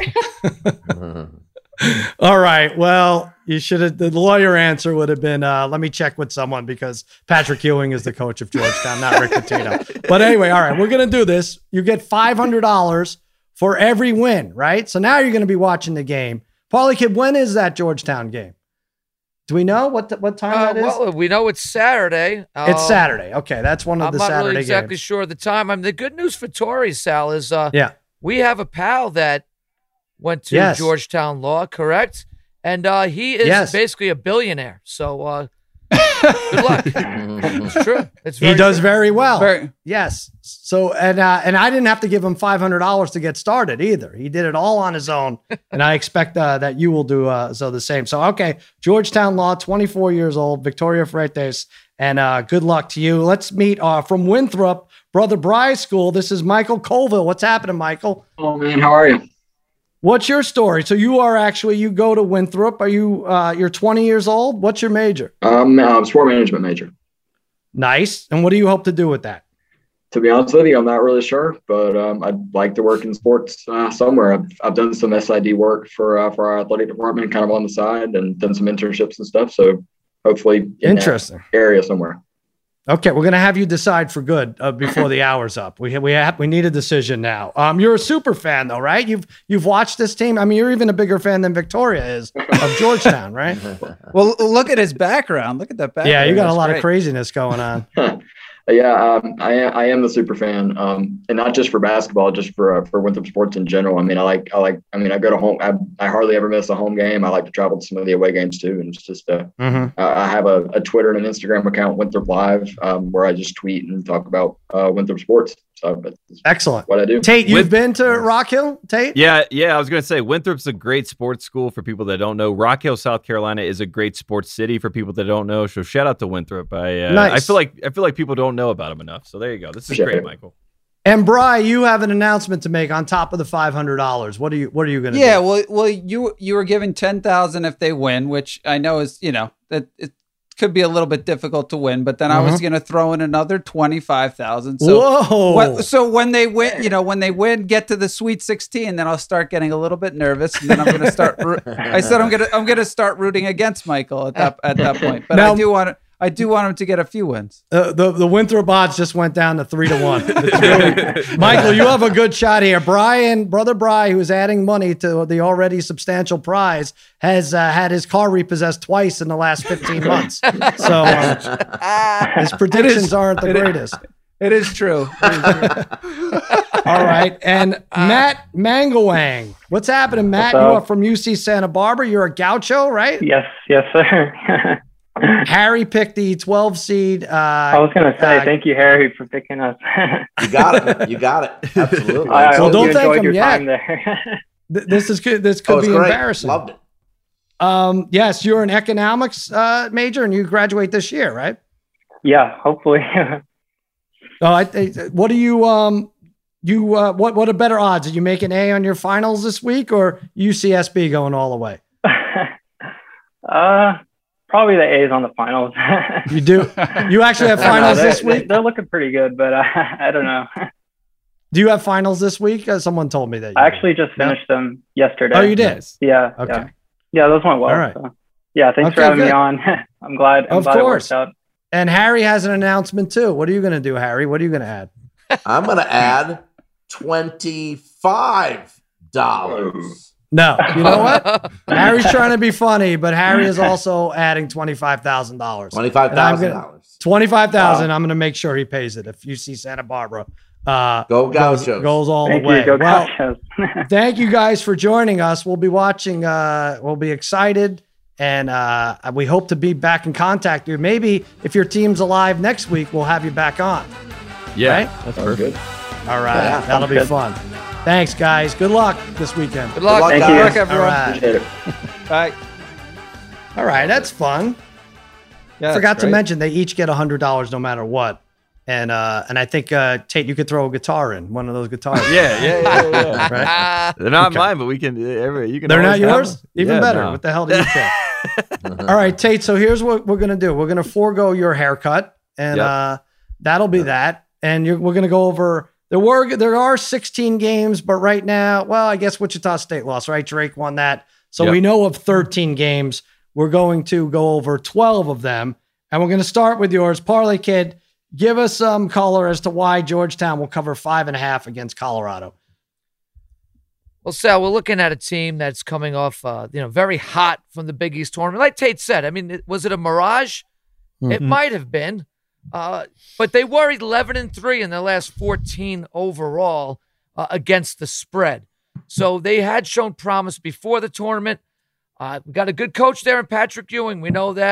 All right. Well, you should have, the lawyer answer would have been, uh, let me check with someone because Patrick Ewing is the coach of Georgetown, not Rick Pitino. But anyway, all right, we're going to do this. You get five hundred dollars for every win, right? So now you're going to be watching the game. Paulie Kid, when is that Georgetown game? Do we know what what time uh, that is? Well, we know it's Saturday. It's uh, Saturday. Okay, that's one of I'm the not Saturday really exactly games. sure of the time. I mean, the good news for Tori, Sal, is uh, yeah. we have a pal that went to yes. Georgetown Law, correct? And uh, he is yes. basically a billionaire. So uh, Good luck. It's true. It's he does true. very well. Very- Yes. So and uh, and I didn't have to give him five hundred dollars to get started either. He did it all on his own, and I expect uh, that you will do uh, so the same. So okay, Georgetown Law, twenty-four years old, Victoria Freites, and uh, good luck to you. Let's meet uh, from Winthrop, Brother Bry School. This is Michael Colville. What's happening, Michael? Oh man, how are you? What's your story? So you are actually you go to Winthrop. Are you uh, you're twenty years old? What's your major? Um, I'm a sport management major. Nice. And what do you hope to do with that? To be honest with you, I'm not really sure, but um, I'd like to work in sports uh, somewhere. I've, I've done some S I D work for uh, for our athletic department, kind of on the side, and done some internships and stuff. So hopefully, in Interesting that area somewhere. Okay, we're gonna have you decide for good uh, before the hour's up. We we have we need a decision now. Um, you're a super fan though, right? You've you've watched this team. I mean, you're even a bigger fan than Victoria is of Georgetown, right? Well, look at his background. Look at that background. Yeah, you got That's a lot great. of craziness going on. Yeah, um, I I am the super fan, um, and not just for basketball, just for uh, for Winthrop sports in general. I mean, I like I like I mean, I go to home. I, I hardly ever miss a home game. I like to travel to some of the away games too, and it's just uh, Mm-hmm. uh, I have a, a Twitter and an Instagram account, Winthrop Live, um, where I just tweet and talk about uh, Winthrop sports. So that's Excellent. what I do. Tate, you've With- been to Rock Hill, Tate? Yeah, yeah. I was going to say Winthrop's a great sports school for people that don't know. Rock Hill, South Carolina, is a great sports city for people that don't know. So shout out to Winthrop. I uh, Nice. I feel like I feel like people don't know about them enough. So there you go. This is Appreciate great, it. Michael. And Bri, you have an announcement to make on top of the five hundred dollars. What are you What are you going to Yeah, do? well, well, you you were giving ten thousand if they win, which I know is you know that it could be a little bit difficult to win. But then I was going to throw in another twenty five thousand. So Whoa! what, so when they win, you know, when they win, get to the Sweet sixteen, then I'll start getting a little bit nervous, and then I'm going to start. roo- I said I'm going to I'm going to start rooting against Michael at that at that point. But Now- I do want to. I do want him to get a few wins. Uh, the the Winthrop odds just went down to three to one. It's really- Michael, you have a good shot here. Brian, brother Bry, who's adding money to the already substantial prize, has uh, had his car repossessed twice in the last fifteen months. So uh, his predictions aren't the greatest. It is true. It is true. All right, and Matt Mangawang, what's happening, Matt? What's You up? are from U C Santa Barbara. You're a Gaucho, right? Yes, yes, sir. Harry picked the twelve seed. Uh, I was gonna say uh, thank you, Harry, for picking us. You got it. You got it. Absolutely. I, I Well, hope don't you thank enjoyed him your yet. time there. th- this is good. This Oh, could it's be great. embarrassing. Loved it. Um, yes, you're an economics uh, major, and you graduate this year, right? Yeah, hopefully. Oh, I, I, what do you um, you uh, what what are better odds? Did you make an A on your finals this week, or U C S B going all the way? uh, probably the A's on the finals. You do. You actually have I don't know, finals they're- this week. They're looking pretty good, but uh, I don't know. Do you have finals this week? Uh, someone told me that. You I did. actually just No? finished them yesterday. Oh, you did. Nice. Yeah. Okay. Yeah. Yeah, those went well. All right. So. Yeah, thanks for Okay, having good. me on. I'm glad. I'm Of glad course. it worked out. And Harry has an announcement too. What are you going to do, Harry? What are you going to add? I'm going to add twenty-five dollars. No, you know what? Harry's trying to be funny, but Harry is also adding twenty-five thousand dollars. twenty-five thousand dollars. Twenty-five thousand. I'm going to make sure he pays it if you see Santa Barbara. Uh, Go goes, Gauchos. goes all Thank the way. you. Go well, Gauchos. thank you guys for joining us. We'll be watching. Uh, we'll be excited, and uh, we hope to be back in contact. With you. Maybe if your team's alive next week, we'll have you back on. Yeah, Right? that's Sounds perfect. good. All right, Yeah, that'll be good. fun. Thanks, guys. Good luck this weekend. Good luck. luck, Good guys. luck, Thank everyone. All right. Appreciate it. Bye. All right, that's fun. Yeah, Forgot that's to great. mention they each get a hundred dollars no matter what, and uh, and I think uh, Tate, you could throw a guitar in one of those guitars. Yeah, yeah, yeah, yeah. Right? Ah, They're not Okay. mine, but we can. Every you can. They're not always have yours. them. Even Yeah, better. no. What the hell do you think? All right, Tate. So here's what we're gonna do. We're gonna forego your haircut, and Yep. uh, that'll be that. And you're, we're gonna go over. There were there are sixteen games, but right now, well, I guess Wichita State lost, right? Drake won that, so Yep. we know of thirteen games. We're going to go over twelve of them, and we're going to start with yours, Parlay Kid. Give us some color as to why Georgetown will cover five and a half against Colorado. Well, Sal, we're looking at a team that's coming off, uh, you know, very hot from the Big East tournament. Like Tate said, I mean, it- was it a mirage? It Mhm. might have been, uh, but they were eleven and three in their last fourteen overall uh, against the spread. So they had shown promise before the tournament. Uh, we got a good coach there in Patrick Ewing. We know that.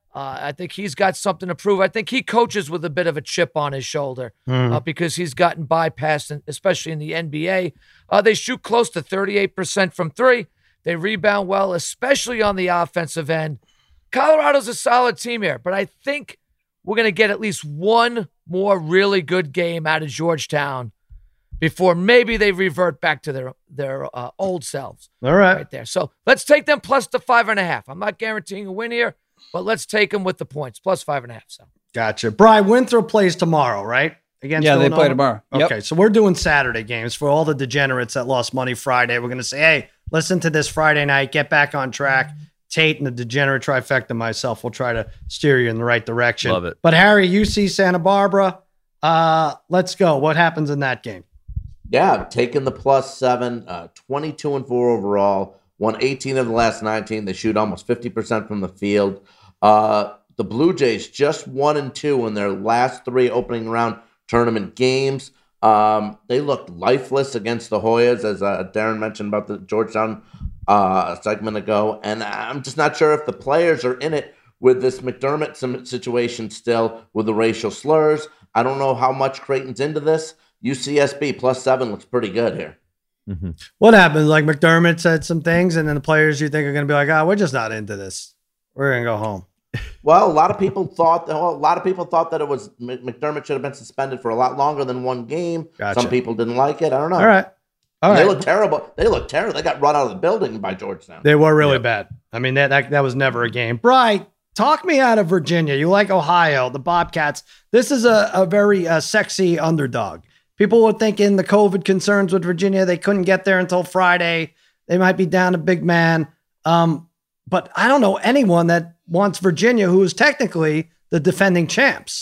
Uh, I think he's got something to prove. I think he coaches with a bit of a chip on his shoulder Mm. uh, because he's gotten bypassed, in, especially in the N B A. Uh, they shoot close to thirty-eight percent from three. They rebound well, especially on the offensive end. Colorado's a solid team here, but I think we're going to get at least one more really good game out of Georgetown before maybe they revert back to their their uh, old selves. All right. Right there. So let's take them plus the five and a half. I'm not guaranteeing a win here, but let's take them with the points, plus five and a half. So Gotcha. Brian, Winthrop plays tomorrow, right? Against Yeah, they Villanova? play tomorrow. Yep. Okay, so we're doing Saturday games for all the degenerates that lost money Friday. We're going to say, hey, listen to this Friday night, get back on track. Tate and the degenerate trifecta, myself, will try to steer you in the right direction. Love it. But Harry, U C Santa Barbara, uh, let's go. What happens in that game? Yeah, taking the plus seven, uh, twenty-two and four overall, won eighteen of the last nineteen. They shoot almost fifty percent from the field. Uh, the Blue Jays just one and two in their last three opening round tournament games. Um, they looked lifeless against the Hoyas, as uh, Darren mentioned about the Georgetown uh, a segment ago. And I'm just not sure if the players are in it with this McDermott situation still with the racial slurs. I don't know how much Creighton's into this. U C S B plus seven looks pretty good here. Mm-hmm. What happens? Like McDermott said some things, and then the players you think are going to be like, oh, we're just not into this. We're going to go home. Well, a lot of people thought that, well, a lot of people thought that it was McDermott should have been suspended for a lot longer than one game. Gotcha. Some people didn't like it. I don't know. All right. All they right. look terrible. They look terrible. They got run out of the building by Georgetown. They were really Yep. bad. I mean, that, that that was never a game. Bri, talk me out of Virginia. You like Ohio, the Bobcats. This is a, a very uh, sexy underdog. People were thinking the COVID concerns with Virginia, they couldn't get there until Friday. They might be down a big man. Um, but I don't know anyone that wants Virginia, who is technically the defending champs.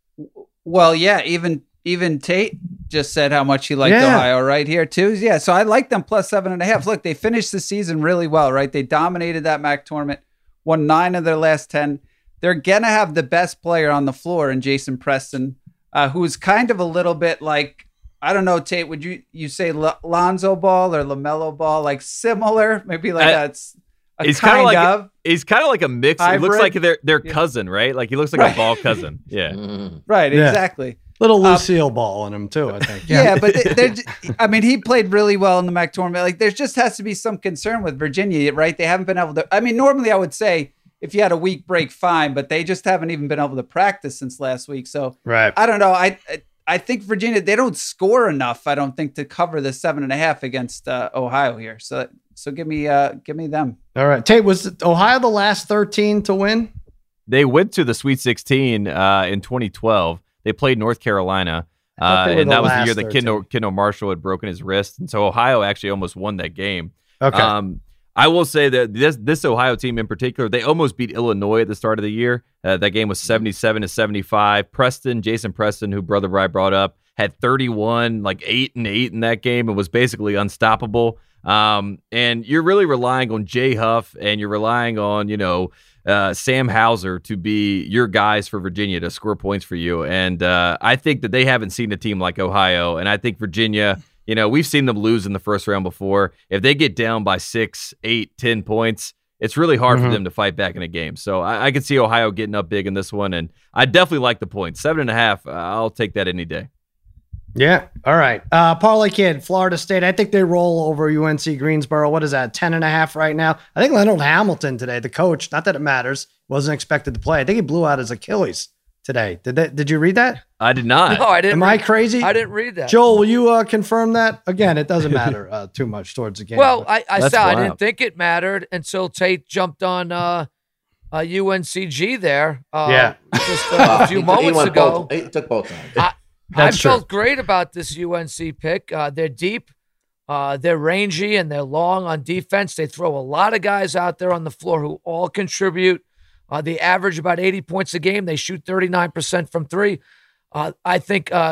Well, yeah, even even Tate just said how much he liked Yeah. Ohio right here too. Yeah, so I like them plus seven and a half. Look, they finished the season really well, right? They dominated that M A C tournament, won nine of their last ten. They're gonna have the best player on the floor in Jason Preston, uh, who's kind of a little bit like, I don't know, Tate, would you you say L- Lonzo Ball or LaMelo Ball, like similar, maybe like I- that's a He's kind kind of like of he's kind of like a mix. He looks hybrid. like their their Yeah. cousin, right? Like he looks like Right. a ball cousin. Yeah. Mhm. right, Yeah. exactly. Little Uh, Lucille ball in him, too, I think. Yeah, but they- they're, I mean, he played really well in the M A C tournament. Like, there just has to be some concern with Virginia, right? They haven't been able to. I mean, normally I would say if you had a week break, fine, but they just haven't even been able to practice since last week. So Right. I don't know. I I think Virginia, they don't score enough, I don't think, to cover the seven and a half against uh, Ohio here. So so give me uh give me them. All right. Tate, was Ohio the last thirteen to win? They went to the Sweet sixteen uh, in twenty twelve. They played North Carolina, I thought uh, they were and the that was the last year that thirteen. Kendall, Kendall Marshall had broken his wrist, and so Ohio actually almost won that game. Okay. Um, I will say that this this Ohio team in particular, they almost beat Illinois at the start of the year. Uh, that game was seventy-seven to seventy-five. Preston, Jason Preston, who Brother Bry brought up, had thirty-one, like eight and eight in that game, and was basically unstoppable. Um, and you're really relying on Jay Huff, and you're relying on, you know, uh, Sam Hauser to be your guys for Virginia to score points for you. And uh, I think that they haven't seen a team like Ohio. And I think Virginia, you know, we've seen them lose in the first round before. If they get down by six, eight, ten points, it's really hard Mhm. for them to fight back in a game. So I, I could see Ohio getting up big in this one. And I definitely like the points. Seven and a half, uh, I'll take that any day. Yeah. All right. Uh, Parlay Kid, Florida State. I think they roll over U N C Greensboro. What is that? Ten and a half right now. I think Leonard Hamilton today, the coach, not that it matters, wasn't expected to play. I think he blew out his Achilles today. Did that? Did you read that? I did not. No, I didn't. Am I read- crazy? I didn't read that. Joel, will you uh, confirm that? Again, it doesn't matter uh, too much towards the game. Well, but- I, I That's said I wild. didn't think it mattered until Tate jumped on uh, uh, U N C G there. Uh, Yeah. just uh, a few He- he moments went ago. both- he took both sides. I, That's I true. felt great about this U N C pick. Uh, they're deep, uh, they're rangy, and they're long on defense. They throw a lot of guys out there on the floor who all contribute. Uh, they average about eighty points a game. They shoot thirty-nine percent from three. Uh, I think uh,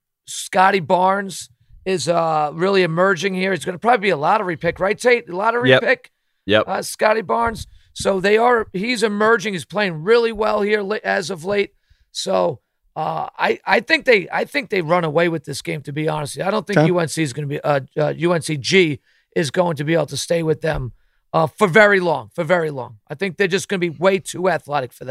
Scotty Barnes is uh, really emerging here. He's going to probably be a lottery pick, right, Tate? A lottery Yep. pick, Yep. uh, Scotty Barnes. So they are. He's emerging. He's playing really well here li- as of late. So uh, I I think they I think they run away with this game. To be honest, I don't think Okay. U N C is going to be uh, uh, U N C G is going to be able to stay with them uh, for very long. For very long, I think they're just going to be way too athletic for them.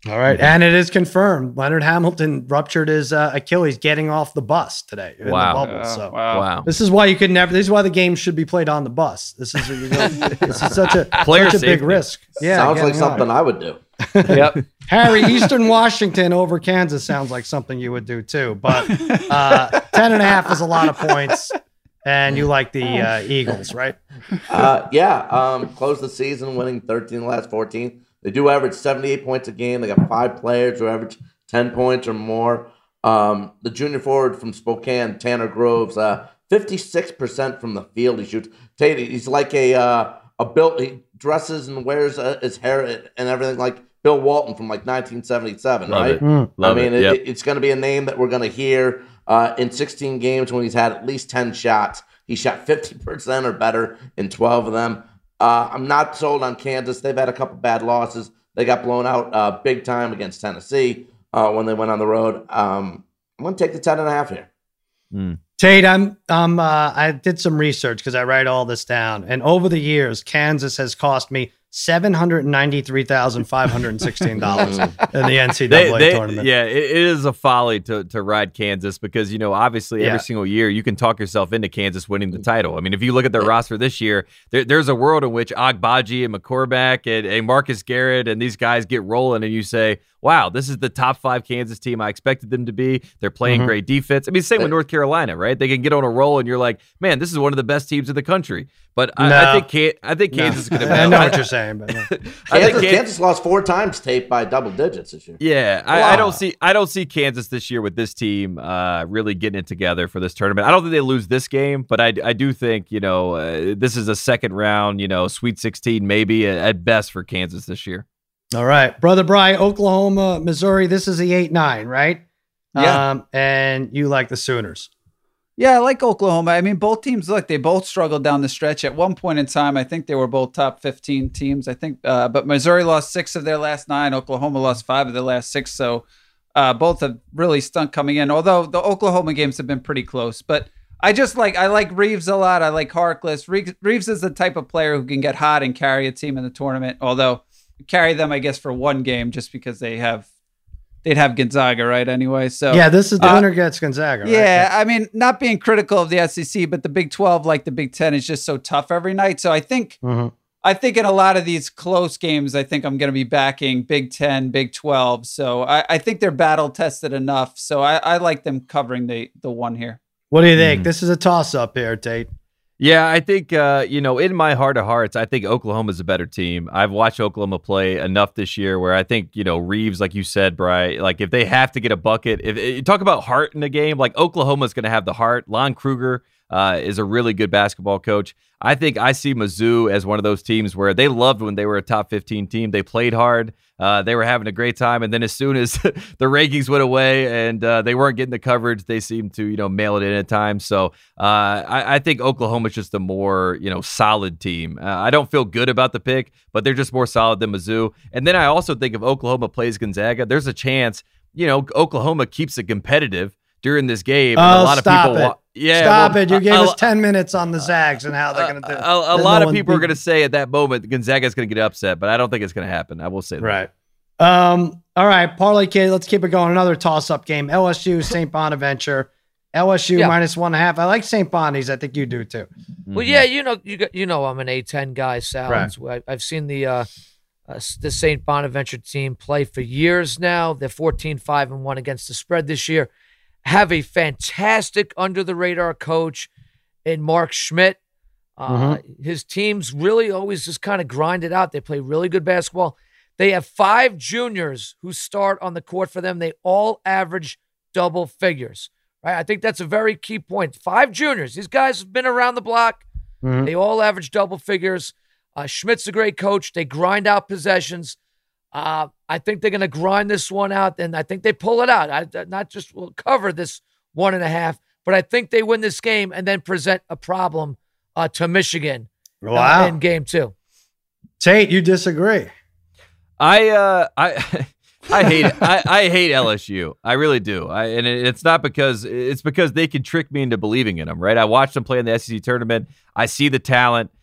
All right, and it is confirmed. Leonard Hamilton ruptured his uh, Achilles getting off the bus today in Wow. the bubble. So wow. Wow. this is why you could never. This is why the game should be played on the bus. This is you know, this is such a Player such a big safety. risk. Yeah, Sounds like getting something on. I would do. Yep. Harry, Eastern Washington over Kansas sounds like something you would do too. But uh, ten and a half is a lot of points, and you like the uh, Eagles, right? Uh, yeah, um, closed the season winning thirteen of the last fourteen. They do average seventy-eight points a game. They got five players who average ten points or more. Um, the junior forward from Spokane, Tanner Groves, uh, fifty-six percent from the field he shoots. Tate, he's like a uh, a built. He dresses and wears uh, his hair and everything like Bill Walton from like nineteen seventy-seven, Love right? it. Love I mean, it. Yep. it, it's going to be a name that we're going to hear uh, in sixteen games when he's had at least ten shots. He shot fifty percent or better in twelve of them. Uh, I'm not sold on Kansas. They've had a couple bad losses. They got blown out uh, big time against Tennessee uh, when they went on the road. Um, I'm going to take the ten and a half here. Mm. Tate, I'm, um, uh, I did some research because I write all this down. And over the years, Kansas has cost me seven hundred ninety-three thousand five hundred sixteen dollars in the N C double A They- they- tournament. Yeah, it, it is a folly to to ride Kansas because, you know, obviously Yeah. every single year you can talk yourself into Kansas winning the title. I mean, if you look at their roster this year, there, there's a world in which Agbaji and McCormack and, and Marcus Garrett and these guys get rolling and you say, wow, this is the top five Kansas team I expected them to be. They're playing Mhm. great defense. I mean, same with North Carolina, right? They can get on a roll and you're like, man, this is one of the best teams in the country. But I, No. I think Can- I think No. Kansas is going to I know what you're saying, but no. I think Kansas, Kan- Kansas lost four times tape by double digits this year. Yeah, I, I Wow. don't see I don't see Kansas this year with this team uh, really getting it together for this tournament. I don't think they lose this game, but I, I do think you know uh, this is a second round, you know, Sweet sixteen maybe at, at best for Kansas this year. All right, Brother Bry, Oklahoma, Missouri. This is the eight nine, right? Yeah. Um, and you like the Sooners. Yeah, I like Oklahoma. I mean, both teams, look, they both struggled down the stretch. At one point in time, I think they were both top fifteen teams. I think, uh, but Missouri lost six of their last nine. Oklahoma lost five of their last six. So uh, both have really stunk coming in, although the Oklahoma games have been pretty close. But I just like, I like Reeves a lot. I like Harkless. Reeves, Reeves is the type of player who can get hot and carry a team in the tournament, although carry them, I guess, for one game just because they have, they'd have Gonzaga, right? Anyway, so Yeah, this is the uh, winner gets Gonzaga. Right? yeah, I mean, not being critical of the S E C, but the Big twelve, like the Big ten, is just so tough every night. So I think, Mhm. I think in a lot of these close games, I think I'm going to be backing Big ten, Big twelve. So I, I think they're battle tested enough. So I, I like them covering the the one here. What do you think? Mhm. This is a toss up here, Tate. Yeah, I think, uh, you know, in my heart of hearts, I think Oklahoma's a better team. I've watched Oklahoma play enough this year where I think, you know, Reeves, like you said, Bri, like if they have to get a bucket, if you talk about heart in the game, like Oklahoma's going to have the heart. Lon Kruger uh, is a really good basketball coach. I think I see Mizzou as one of those teams where they loved when they were a top fifteen team. They played hard. Uh, they were having a great time. And then as soon as the rankings went away and uh, they weren't getting the coverage, they seemed to, you know, mail it in at times. So uh, I, I think Oklahoma's just a more, you know, solid team. Uh, I don't feel good about the pick, but they're just more solid than Mizzou. And then I also think if Oklahoma plays Gonzaga, there's a chance, you know, Oklahoma keeps it competitive during this game. And Oh, a lot stop of people it. wa- Yeah, Stop well, it. You gave a- us ten minutes on the Zags and how they're going to do a, it. a, a There's lot no of one people are beat- going to say at that moment Gonzaga's going to get upset, but I don't think it's going to happen. I will say that. Right. Um, all right, Parlay Kid, let's keep it going. Another toss-up game. L S U, Saint Bonaventure. L S U Yeah. minus one and a half. I like Saint Bonnie's. I think you do too. Well, yeah, you know, you got, you know, I'm an A ten guy, Sal. Right. It's- I, I've seen the uh, uh, the Saint Bonaventure team play for years now. They're fourteen five and one against the spread this year. Have a fantastic under the radar coach in Mark Schmidt. Uh, His teams really always just kind of grind it out. They play really good basketball. They have five juniors who start on the court for them. They all average double figures. Right? I think that's a very key point. Five juniors. These guys have been around the block. Mhm. They all average double figures. Uh, Schmidt's a great coach. They grind out possessions. Uh, I think they're going to grind this one out, and I think they pull it out. I, not just will cover this one and a half, but I think they win this game and then present a problem uh, to Michigan uh, Wow. in game two. Tate, you disagree. I uh I I hate I, I hate L S U. I really do. I and it, it's not because it's because they can trick me into believing in them, right? I watched them play in the S E C tournament. I see the talent.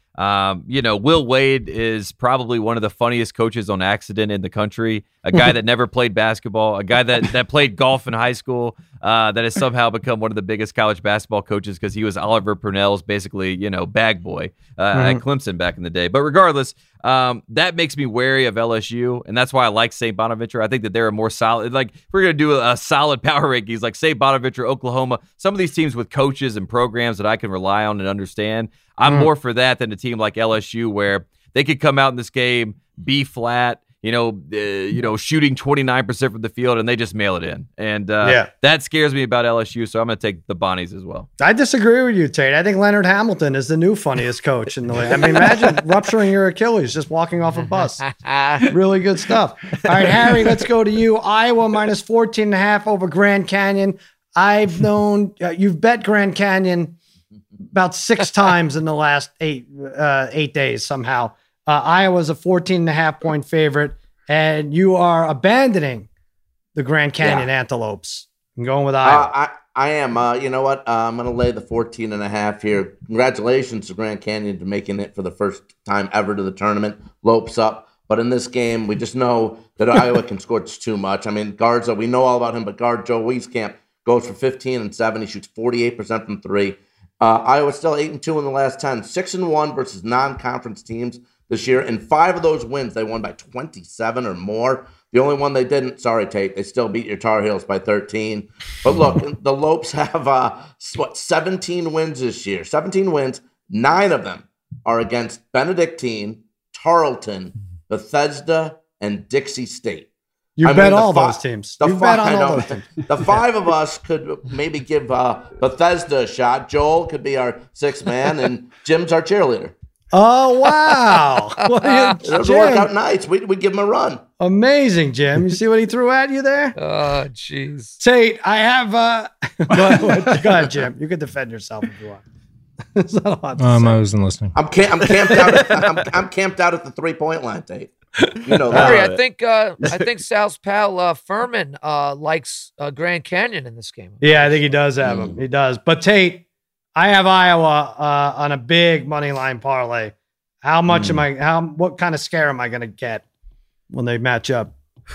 Um, you know, Will Wade is probably one of the funniest coaches on accident in the country. A guy that never played basketball, a guy that, that played golf in high school, uh, that has somehow become one of the biggest college basketball coaches because he was Oliver Purnell's basically, you know, bag boy uh, mm-hmm. at Clemson back in the day. But regardless, um, that makes me wary of L S U, and that's why I like Saint Bonaventure. I think that they're a more solid, like if we're going to do a, a solid power rankings, like Saint Bonaventure, Oklahoma, some of these teams with coaches and programs that I can rely on and understand, I'm mm. more for that than a team like L S U where they could come out in this game, be flat, you know, uh, you know, shooting twenty-nine percent from the field, and they just mail it in. And uh, yeah. that scares me about L S U, so I'm going to take the Bonnies as well. I disagree with you, Tate. I think Leonard Hamilton is the new funniest coach in the league. I mean, imagine rupturing your Achilles just walking off a bus. Really good stuff. All right, Harry, let's go to you. Iowa minus fourteen and a half over Grand Canyon. I've known uh, you've bet Grand Canyon about six times in the last eight uh, eight days somehow. Uh, Iowa's a fourteen and a half point favorite, and you are abandoning the Grand Canyon yeah. Antelopes and going with Iowa. Uh, I, I am. Uh, you know what? Uh, I'm going to lay the fourteen and a half here. Congratulations to Grand Canyon to making it for the first time ever to the tournament. Lopes up. But in this game, we just know that Iowa can score just too much. I mean, Garza, we know all about him, but guard Joe Wieskamp goes for fifteen and seven. He shoots forty-eight percent from three. Uh, Iowa's still eight and two in the last ten. six and one versus non-conference teams this year. In five of those wins, they won by twenty-seven or more. The only one they didn't, sorry, Tate, they still beat your Tar Heels by thirteen. But look, the Lopes have, uh, what, seventeen wins this year. seventeen wins. Nine of them are against Benedictine, Tarleton, Bethesda, and Dixie State. You I bet mean, all fi- those teams. The you fi- bet on all those teams. The five of us could maybe give uh, Bethesda a shot. Joel could be our sixth man, and Jim's our cheerleader. Oh, wow. Well, Those work out nights. We we give him a run. Amazing, Jim. You see what he threw at you there? Oh, jeez. Tate, I have... Uh... go, ahead, go ahead, Jim. You can defend yourself if you want. It's not a lot to um, say. I wasn't listening. I'm, cam- I'm camped out. At, I'm, I'm camped out at the three-point line, Tate. You know that. Harry, I think uh, I think Sal's pal uh, Furman uh, likes uh, Grand Canyon in this game. Yeah, I think he does have him. He does. But Tate, I have Iowa uh, on a big money line parlay. How much mm. am I? How what kind of scare am I going to get when they match up?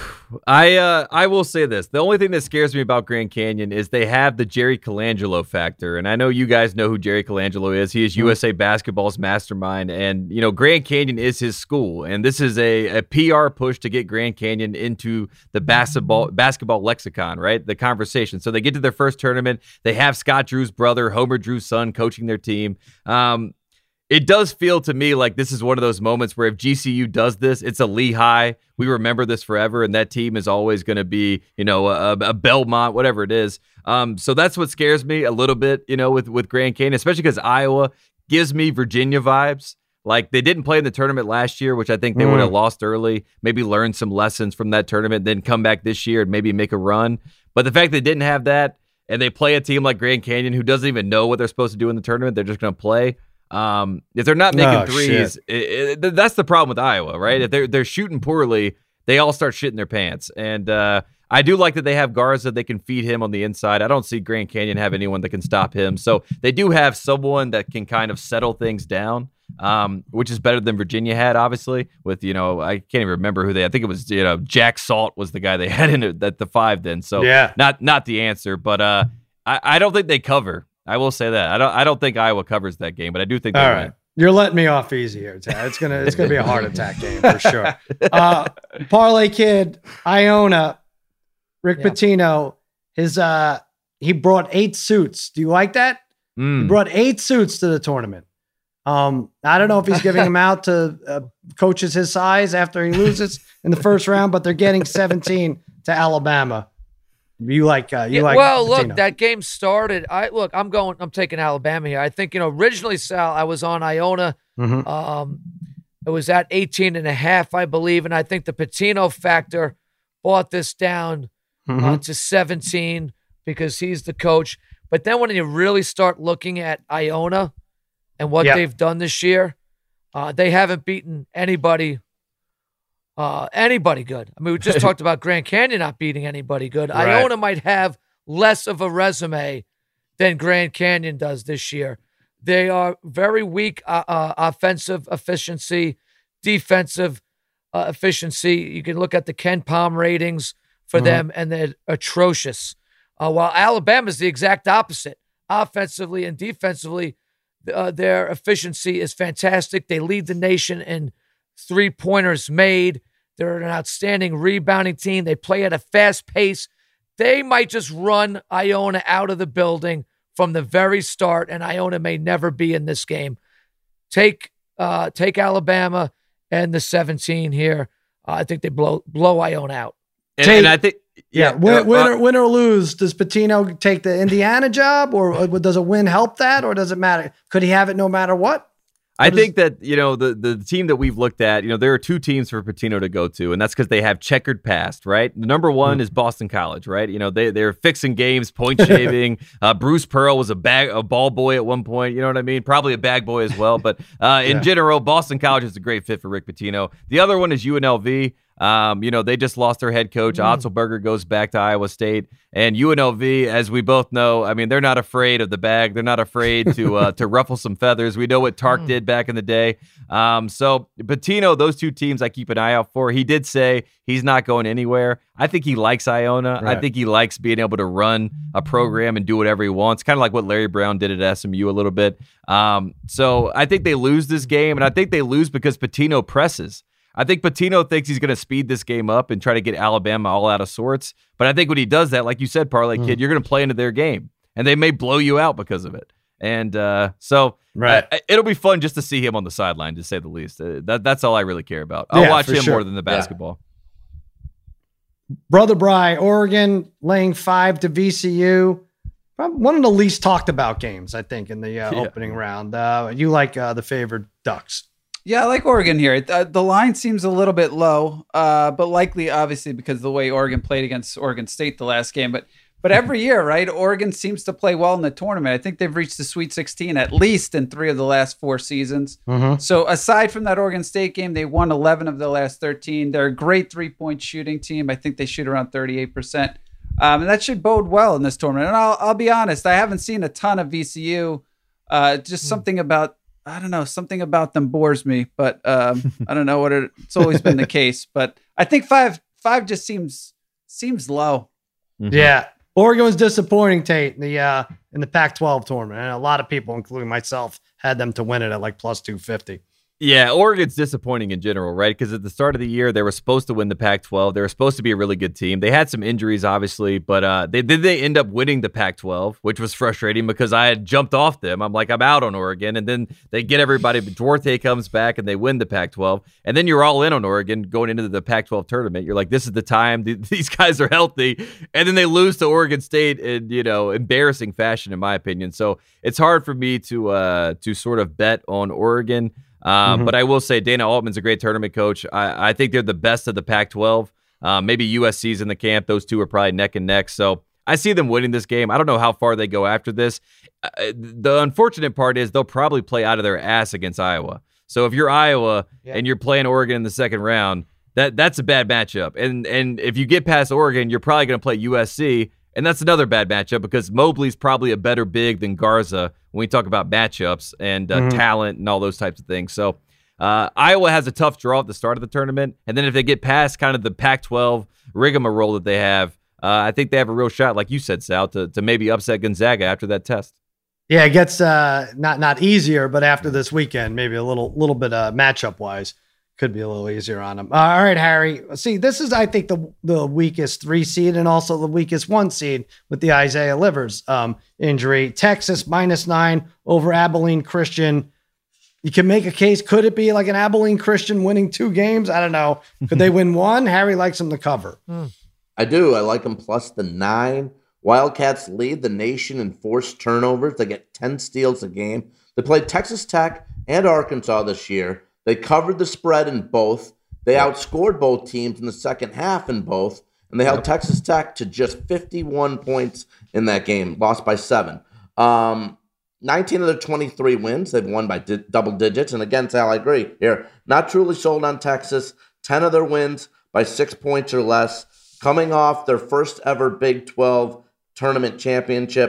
I uh, I will say this. The only thing that scares me about Grand Canyon is they have the Jerry Colangelo factor. And I know you guys know who Jerry Colangelo is. He is U S A Basketball's mastermind. And, you know, Grand Canyon is his school. And this is a, a P R push to get Grand Canyon into the basketball basketball lexicon, right? The conversation. So they get to their first tournament. They have Scott Drew's brother, Homer Drew's son, coaching their team. Um, It does feel to me like this is one of those moments where if G C U does this, it's a Lehigh. We remember this forever, and that team is always going to be, you know, a, a Belmont, whatever it is. Um, so that's what scares me a little bit, you know, with, with Grand Canyon, especially because Iowa gives me Virginia vibes. Like they didn't play in the tournament last year, which I think they mm. would have lost early, maybe learn some lessons from that tournament, then come back this year and maybe make a run. But the fact they didn't have that, and they play a team like Grand Canyon who doesn't even know what they're supposed to do in the tournament, they're just going to play. Um, if they're not making oh, threes, it, it, that's the problem with Iowa, right? If they're they're shooting poorly, they all start shitting their pants. And uh, I do like that they have Garza; they can feed him on the inside. I don't see Grand Canyon have anyone that can stop him, so they do have someone that can kind of settle things down, um, which is better than Virginia had, obviously. With you know, I can't even remember who they. I think it was you know Jack Salt was the guy they had in it at the five then. So yeah, not not the answer, but uh, I I don't think they cover. I will say that. I don't I don't think Iowa covers that game, but I do think they All win. right. You're letting me off easy here, Tad. It's gonna it's gonna be a heart attack game for sure. Uh, Parlay Kid, Iona, Rick yeah. Pitino, his uh he brought eight suits. Do you like that? Mm. He brought eight suits to the tournament. Um, I don't know if he's giving them out to uh, coaches his size after he loses in the first round, but they're getting seventeen to Alabama. You like, uh, you yeah, like, well, Pitino. Look, that game started. I look, I'm going, I'm taking Alabama here. I think, you know, originally, Sal, I was on Iona. Mm-hmm. Um, it was at eighteen and a half, I believe. And I think the Pitino factor brought this down mm-hmm. uh, to seventeen because he's the coach. But then when you really start looking at Iona and what yeah. they've done this year, uh, they haven't beaten anybody Uh, anybody good. I mean, we just talked about Grand Canyon not beating anybody good. Right. Iona might have less of a resume than Grand Canyon does this year. They are very weak uh, uh, offensive efficiency, defensive uh, efficiency. You can look at the Ken Palm ratings for mm-hmm. them, and they're atrocious. Uh, while Alabama's the exact opposite. Offensively and defensively, uh, their efficiency is fantastic. They lead the nation in three-pointers made. They're an outstanding rebounding team. They play at a fast pace. They might just run Iona out of the building from the very start, and Iona may never be in this game. Take uh, take Alabama and the seventeen here. Uh, I think they blow blow Iona out. And, and I think, yeah, yeah win, uh, win, or, win or lose, does Pitino take the Indiana job, or does a win help that, or does it matter? Could he have it no matter what? I think that, you know, the, the team that we've looked at, you know, there are two teams for Pitino to go to, and that's because they have checkered past, right? The number one mm. is Boston College, right? You know, they, they're fixing games, point shaving. uh, Bruce Pearl was a bag, a ball boy at one point, you know what I mean? Probably a bag boy as well. But uh, in yeah. general, Boston College is a great fit for Rick Pitino. The other one is U N L V. Um, you know, they just lost their head coach. Mm. Otzelberger goes back to Iowa State, and U N L V, as we both know, I mean, they're not afraid of the bag. They're not afraid to uh, to ruffle some feathers. We know what Tark mm. did back in the day. Um, so Pitino, those two teams I keep an eye out for. He did say he's not going anywhere. I think he likes Iona. Right. I think he likes being able to run a program and do whatever he wants, kind of like what Larry Brown did at S M U a little bit. Um, so I think they lose this game, and I think they lose because Pitino presses. I think Pitino thinks he's going to speed this game up and try to get Alabama all out of sorts. But I think when he does that, like you said, Parlay mm. Kid, you're going to play into their game, and they may blow you out because of it. And uh, so right. uh, it'll be fun just to see him on the sideline, to say the least. Uh, that That's all I really care about. I'll yeah, watch him sure. more than the basketball. Yeah. Brother Bry, Oregon laying five to V C U. One of the least talked about games, I think, in the uh, yeah. opening round. Uh, you like uh, the favored Ducks. Yeah, I like Oregon here. Uh, the line seems a little bit low, uh, but likely, obviously, because of the way Oregon played against Oregon State the last game. But but every year, right, Oregon seems to play well in the tournament. I think they've reached the Sweet sixteen at least in three of the last four seasons. Mm-hmm. So aside from that Oregon State game, they won eleven of the last thirteen. They're a great three-point shooting team. I think they shoot around thirty-eight percent. Um, and that should bode well in this tournament. And I'll, I'll be honest, I haven't seen a ton of V C U. Uh, just mm. something about... I don't know. Something about them bores me, but um, I don't know what it, it's always been the case. But I think five five just seems seems low. Mm-hmm. Yeah, Oregon was disappointing, Tate, in the uh, in the Pac twelve tournament, and a lot of people, including myself, had them to win it at like plus two fifty. Yeah, Oregon's disappointing in general, right? Because at the start of the year, they were supposed to win the Pac twelve. They were supposed to be a really good team. They had some injuries, obviously, but uh, they did they end up winning the Pac twelve, which was frustrating because I had jumped off them. I'm like, I'm out on Oregon. And then they get everybody. Duarte comes back, and they win the Pac twelve. And then you're all in on Oregon going into the Pac twelve tournament. You're like, this is the time. These guys are healthy. And then they lose to Oregon State in, you know, embarrassing fashion, in my opinion. So it's hard for me to uh, to sort of bet on Oregon. Um, mm-hmm. But I will say Dana Altman's a great tournament coach. I, I think they're the best of the Pac twelve. Um, maybe U S C's in the camp. Those two are probably neck and neck. So I see them winning this game. I don't know how far they go after this. Uh, the unfortunate part is they'll probably play out of their ass against Iowa. So if you're Iowa yeah. and you're playing Oregon in the second round, that that's a bad matchup. And and if you get past Oregon, you're probably going to play U S C. And that's another bad matchup because Mobley's probably a better big than Garza when we talk about matchups and uh, mm-hmm. talent and all those types of things. So uh, Iowa has a tough draw at the start of the tournament. And then if they get past kind of the Pac twelve rigmarole that they have, uh, I think they have a real shot, like you said, Sal, to, to maybe upset Gonzaga after that test. Yeah, it gets uh, not not easier, but after this weekend, maybe a little little bit uh, matchup-wise. Could be a little easier on them. Uh, all right, Harry. See, this is, I think, the the weakest three seed and also the weakest one seed with the Isaiah Livers um, injury. Texas minus nine over Abilene Christian. You can make a case. Could it be like an Abilene Christian winning two games? I don't know. Could they win one? Harry likes them to cover. Mm. I do. I like them plus the nine. Wildcats lead the nation in forced turnovers. They get ten steals a game. They played Texas Tech and Arkansas this year. They covered the spread in both. They outscored both teams in the second half in both, and they held yep. Texas Tech to just fifty-one points in that game, lost by seven. Um, nineteen of their twenty-three wins, they've won by di- double digits. And again, Sal, I agree here. Not truly sold on Texas. ten of their wins by six points or less. Coming off their first ever Big twelve tournament championship.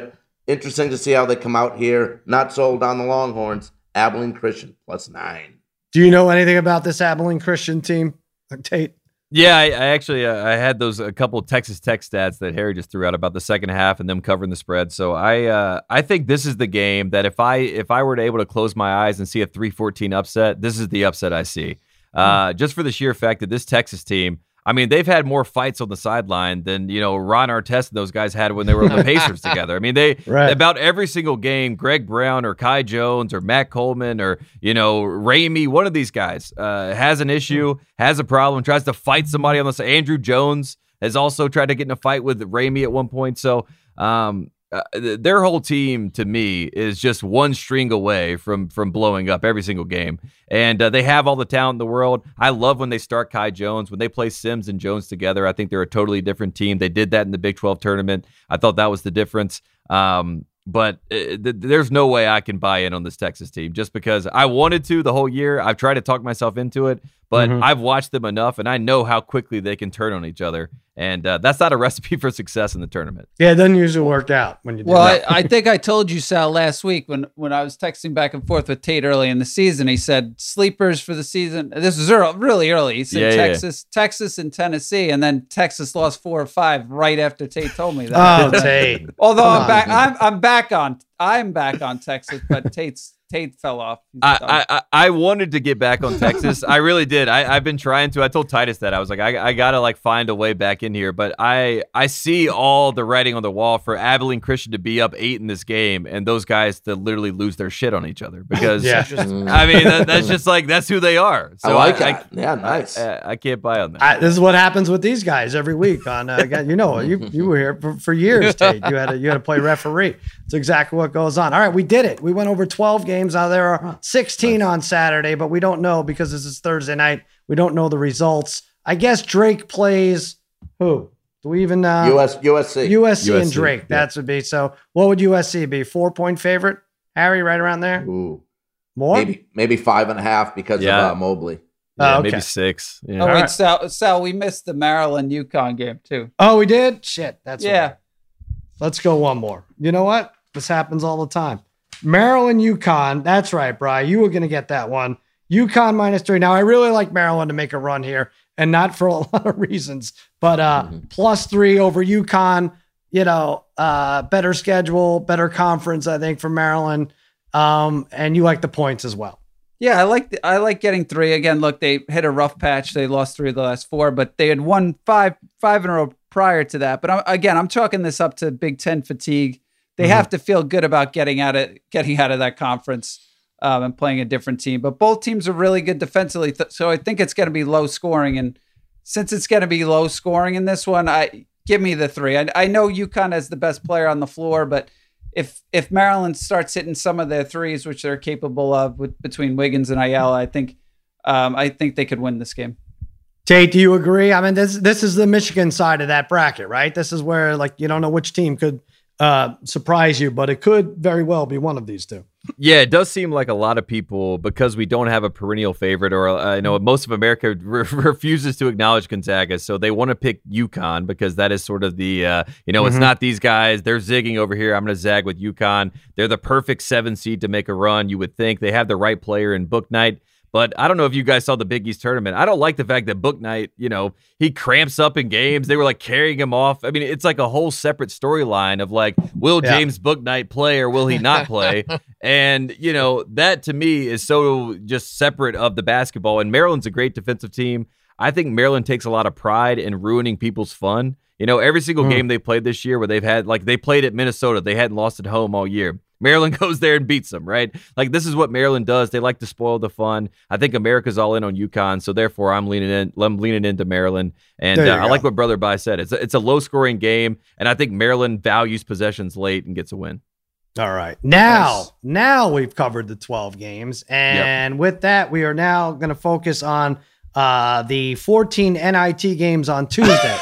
interesting to see how they come out here. Not sold on the Longhorns. Abilene Christian plus nine. Do you know anything about this Abilene Christian team, Tate? Yeah, I, I actually uh, I had those a couple of Texas Tech stats that Harry just threw out about the second half and them covering the spread. So I uh, I think this is the game that if I if I were to able to close my eyes and see a three fourteen upset, this is the upset I see. Uh, just for the sheer fact that this Texas team, I mean, they've had more fights on the sideline than, you know, Ron Artest and those guys had when they were on the Pacers together. I mean, they right. about every single game, Greg Brown or Kai Jones or Matt Coleman or, you know, Ramey, one of these guys uh, has an issue, has a problem, tries to fight somebody on the side. Andrew Jones has also tried to get in a fight with Ramey at one point. So um, uh, their whole team, to me, is just one string away from from blowing up every single game. And uh, they have all the talent in the world. I love when they start Kai Jones. When they play Sims and Jones together, I think they're a totally different team. They did that in the Big twelve tournament. I thought that was the difference. Um, but uh, th- there's no way I can buy in on this Texas team just because I wanted to the whole year. I've tried to talk myself into it, but mm-hmm. I've watched them enough, and I know how quickly they can turn on each other. And uh, that's not a recipe for success in the tournament. Yeah, it doesn't usually work out when you do well, that. I, I think I told you, Sal, last week when, when I was texting back and forth with Tate early in the season. He said sleepers for the season. This was early, really early. He said yeah, Texas, yeah. Texas, and Tennessee, and then Texas lost four or five right after Tate told me that. Oh, Tate! Although Come I'm on, back, man. I'm I'm back on. I'm back on Texas, but Tate's Tate fell off. I, I I wanted to get back on Texas. I really did. I, I've been trying to. I told Titus that. I was like, I, I got to like find a way back in here. But I, I see all the writing on the wall for Abilene Christian to be up eight in this game and those guys to literally lose their shit on each other. Because, yeah. I mean, that, that's just like, that's who they are. So I like I, that. I, yeah, nice. I, I can't buy on that. I, this is what happens with these guys every week. On uh, you know, you you were here for, for years, Tate. You had to, you had to play referee. It's exactly what goes on. All right, we did it. We went over twelve games. Now there are sixteen on Saturday, but we don't know because this is Thursday night. We don't know the results. I guess Drake plays who? Do we even uh U S U S C U S C U S C, and Drake? yeah. That's would be so. What would U S C be? Four point favorite? Harry, right around there. Ooh, More? maybe maybe five and a half because Yeah. of uh, Mobley. Yeah, Oh, okay. maybe six. Yeah. Oh, wait, right. Sal, Sal, we missed the Maryland UConn game too. Oh, we did. Shit, that's Yeah. right. Let's go one more. You know what? This happens all the time. Maryland, UConn. That's right, Bri. You were going to get that one. UConn minus three. Now, I really like Maryland to make a run here, and not for a lot of reasons, but uh, Mm-hmm. plus three over UConn. You know, uh, better schedule, better conference, I think, for Maryland. Um, and you like the points as well. Yeah, I like the, I like getting three. Again, look, they hit a rough patch. They lost three of the last four, but they had won five five in a row prior to that. But I'm, again, I'm chalking this up to Big Ten fatigue. They Mm-hmm. have to feel good about getting out of getting out of that conference um, and playing a different team. But both teams are really good defensively, th- so I think it's going to be low scoring. And since it's going to be low scoring in this one, I give me the three. I, I know UConn has the best player on the floor, but if if Maryland starts hitting some of their threes, which they're capable of with between Wiggins and Ayala, I think um, I think they could win this game. Tate, do you agree? I mean, this this is the Michigan side of that bracket, right? This is where like you don't know which team could uh, surprise you, but it could very well be one of these two. Yeah, it does seem like a lot of people, because we don't have a perennial favorite, or uh, I know most of America re- refuses to acknowledge Gonzaga, so they want to pick UConn because that is sort of the, uh, you know, mm-hmm. it's not these guys. They're zigging over here. I'm going to zag with UConn. They're the perfect seven seed to make a run. You would think they have the right player in Book Knight. But I don't know if you guys saw the Big East tournament. I don't like the fact that Book Knight, you know, he cramps up in games. They were like carrying him off. I mean, it's like a whole separate storyline of like, will Yeah. James Book Knight play or will he not play? And, you know, that to me is so just separate of the basketball. And Maryland's a great defensive team. I think Maryland takes a lot of pride in ruining people's fun. You know, every single mm. game they played this year where they've had, like they played at Minnesota, they hadn't lost at home all year. Maryland goes there and beats them, right? Like, this is what Maryland does. They like to spoil the fun. I think America's all in on UConn, so therefore I'm leaning in. I'm leaning into Maryland, and uh, I like what Brother Bai said. It's a, it's a low-scoring game, and I think Maryland values possessions late and gets a win. All right, now nice. now we've covered the twelve games, and yep. with that, we are now going to focus on uh, the fourteen N I T games on Tuesday.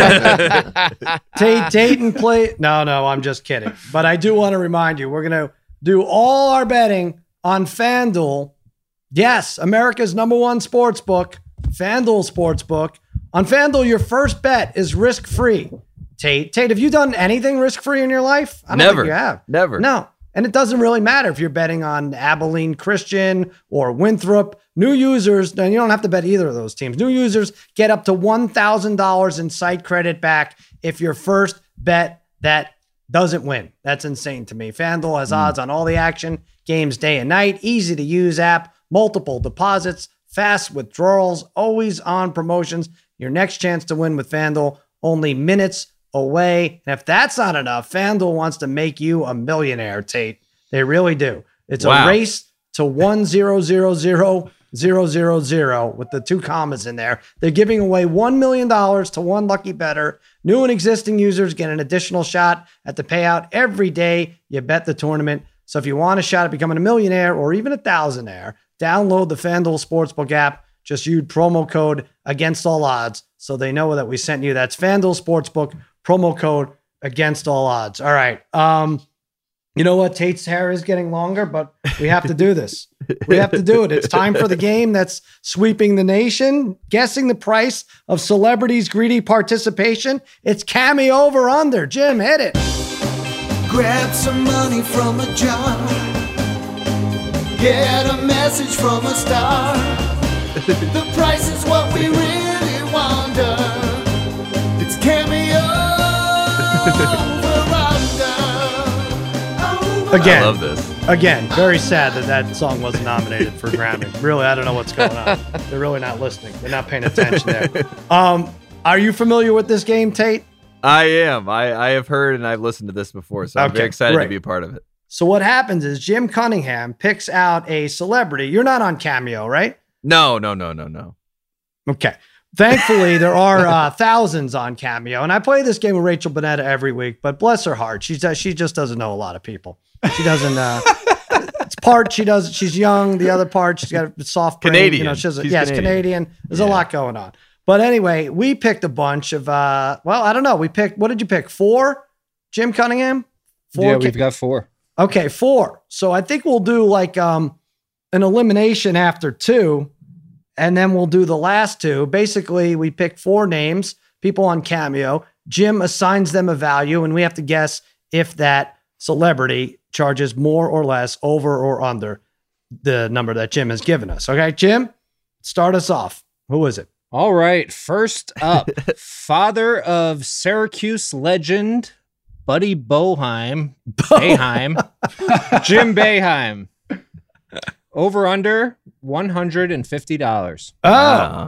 Tate Dayton play. No, no, I'm just kidding. But I do want to remind you, we're going to do all our betting on FanDuel. Yes, America's number one sports book, FanDuel Sportsbook. On FanDuel, your first bet is risk-free. Tate. Tate, have you done anything risk-free in your life? I don't Never. think you have. Never. No. And it doesn't really matter if you're betting on Abilene Christian or Winthrop. New users, and you don't have to bet either of those teams. New users get up to one thousand dollars in site credit back if your first bet that doesn't win. That's insane to me. FanDuel has mm. odds on all the action, games day and night, easy to use app, multiple deposits, fast withdrawals, always on promotions. Your next chance to win with FanDuel, only minutes away. And if that's not enough, FanDuel wants to make you a millionaire, Tate. They really do. It's wow. a race to one zero zero zero zero zero zero with the two commas in there. They're giving away one million dollars to one lucky bettor. New and existing users get an additional shot at the payout every day you bet the tournament. So if you want a shot at becoming a millionaire or even a thousandaire, download the FanDuel Sportsbook app. Just use promo code against all odds so they know that we sent you. That's FanDuel Sportsbook, promo code against all odds. All right. Um, you know what? Tate's hair is getting longer, but we have to do this. We have to do it. It's time for the game that's sweeping the nation. Guessing the price of celebrities' greedy participation. It's Cameo over under. Jim, hit it. Grab some money from a jar. Get a message from a star. The price is what we really wonder. It's Cameo over under. Again, I love this. Again, very sad that that song wasn't nominated for Grammy. Really, I don't know what's going on. They're really not listening. They're not paying attention there. Um, are you familiar with this game, Tate? I am. I, I have heard and I've listened to this before, so I'm okay, very excited great. to be a part of it. So what happens is Jim Cunningham picks out a celebrity. You're not on Cameo, right? No, no, no, no, no. Okay. Thankfully, there are uh, thousands on Cameo, and I play this game with Rachel Bonetta every week. But bless her heart, she's uh, she just doesn't know a lot of people. She doesn't. Uh, it's part she does. She's young. The other part she's got a soft brain. Canadian. You know, she's, she's yes, Canadian. Canadian. There's yeah. a lot going on. But anyway, we picked a bunch of. Uh, well, I don't know. We picked. What did you pick? Four. Jim Cunningham. Four. Yeah, we've got four. Okay, four. So I think we'll do like um, an elimination after two. And then we'll do the last two. Basically, we pick four names, people on Cameo. Jim assigns them a value, and we have to guess if that celebrity charges more or less, over or under the number that Jim has given us. Okay, Jim, start us off. Who is it? All right. First up, father of Syracuse legend, Buddy Boeheim. Boeheim. Jim Boeheim. Over under one hundred fifty dollars. Oh, uh,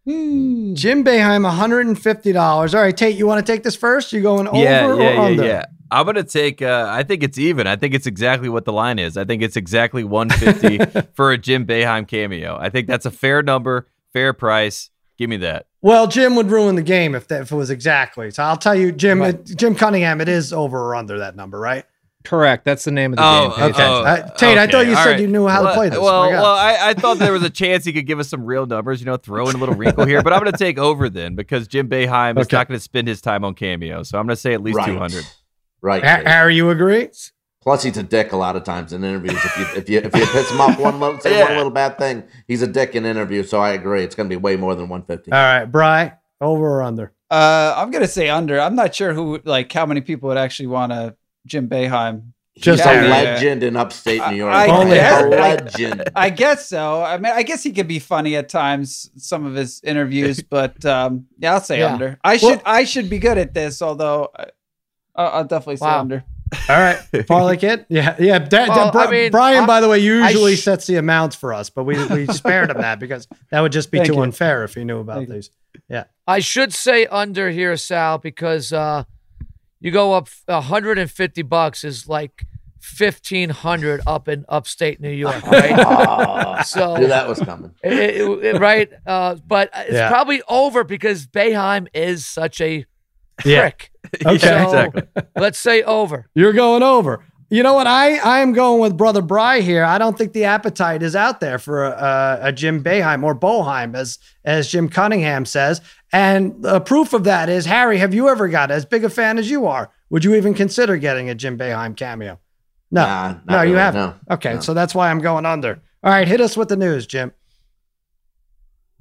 hmm. Jim Boeheim, one hundred fifty dollars. All right, Tate, you want to take this first? You going over yeah, or yeah, under? Yeah, yeah. I'm going to take, uh, I think it's even. I think it's exactly what the line is. I think it's exactly one hundred fifty dollars for a Jim Boeheim cameo. I think that's a fair number, fair price. Give me that. Well, Jim would ruin the game if, that, if it was exactly. So I'll tell you, Jim, right. it, Jim Cunningham, it is over or under that number, right? Correct. That's the name of the oh, game. Okay. Oh, uh, Tate, okay. I thought you All said right. you knew how well, to play this. Well, well, I, I thought there was a chance he could give us some real numbers, you know, throw in a little wrinkle here. But I'm going to take over then because Jim Boeheim is okay. not going to spend his time on Cameo. So I'm going to say at least right. two hundred. Right. Ha- Harry, you agree? Plus, he's a dick a lot of times in interviews. If you if you if you piss him off one little say yeah. one little bad thing, he's a dick in interviews. So I agree. It's going to be way more than one hundred fifty. All right, Bri, over or under? Uh, I'm gonna say under. I'm not sure who, like, how many people would actually want a Jim Boeheim. Just He's a Harry. legend in upstate New York. I, I, Only guess, a Harry. legend. I guess so. I mean, I guess he could be funny at times, some of his interviews, but um, yeah, I'll say Yeah. under. I Well- should I should be good at this, although I, I'll I'll definitely say Wow. under. All right, Parlay Kid. Yeah, yeah. Da- da- Well, Bri- I mean, Brian, I- by the way, usually I sh- sets the amounts for us, but we we spared him that because that would just be Thank too you. unfair if he knew about Thank you. these. Yeah. I should say under here, Sal, because uh, you go up one hundred fifty bucks is like fifteen hundred up in upstate New York, right? Oh, So- knew that was coming. It- it- it- right? Uh, but it's Yeah. probably over because Boeheim is such a Yeah. prick. Okay. So exactly. let's say over. You're going over. You know what? I, I am going with Brother Bry here. I don't think the appetite is out there for a, a Jim Boeheim or Boeheim, as as Jim Cunningham says. And the proof of that is, Harry, have you ever got, as big a fan as you are, would you even consider getting a Jim Boeheim cameo? No, Nah, not no, you really, haven't. no. Okay, No. so that's why I'm going under. All right, hit us with the news, Jim.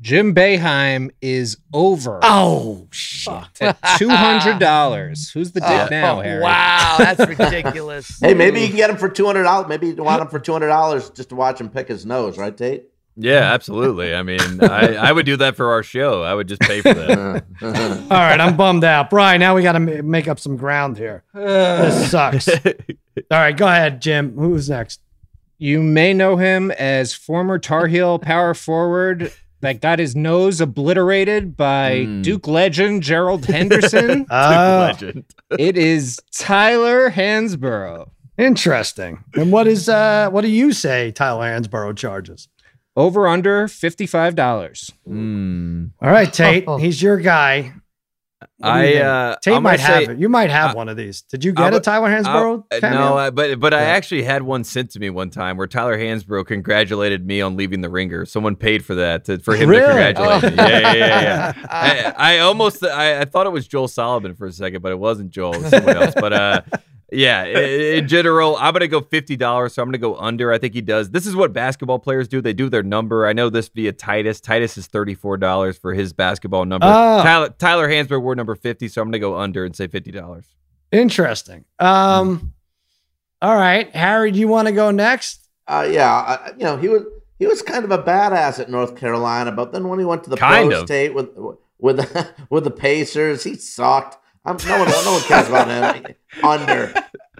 Jim Boeheim is over. Oh, shit. At two hundred dollars. Who's the dick Oh, now, Harry? Wow, that's ridiculous. Hey, maybe you can get him for two hundred dollars. Maybe you want him for two hundred dollars just to watch him pick his nose, right, Tate? Yeah, absolutely. I mean, I, I would do that for our show. I would just pay for that. All right, I'm bummed out. Brian, now we got to ma- make up some ground here. This sucks. All right, go ahead, Jim. Who's next? You may know him as former Tar Heel power forward that got his nose obliterated by Mm. Duke legend Gerald Henderson. Uh, Legend. It is Tyler Hansborough. Interesting. And what is uh what do you say Tyler Hansborough charges? Over under fifty-five dollars. Mm. All right, Tate, he's your guy. What do you I think? uh, Tate I'm might gonna have say- it. You might have I- one of these. Did you I get a would- Tyler Hansborough? Uh, cameo? no, I, but but I Yeah. actually had one sent to me one time where Tyler Hansborough congratulated me on leaving the Ringer. Someone paid for that to, for him Really? to congratulate Oh. me. Yeah, yeah, yeah. yeah. I, I almost I, I thought it was Joel Solomon for a second, but it wasn't Joel. It was someone else. But uh, yeah, in, in general, I'm gonna go fifty dollars. So I'm gonna go under. I think he does. This is what basketball players do. They do their number. I know this via Titus. Titus is thirty-four dollars for his basketball number. Oh. Tyler, Tyler Hansborough wore number fifty, so I'm gonna go under and say fifty dollars. Interesting. Um all right. Harry, do you want to go next? Uh, yeah, I, you know, he was he was kind of a badass at North Carolina, but then when he went to the Kind pro of. state with with with the Pacers, he sucked. I'm, no one no one cares about him. Under.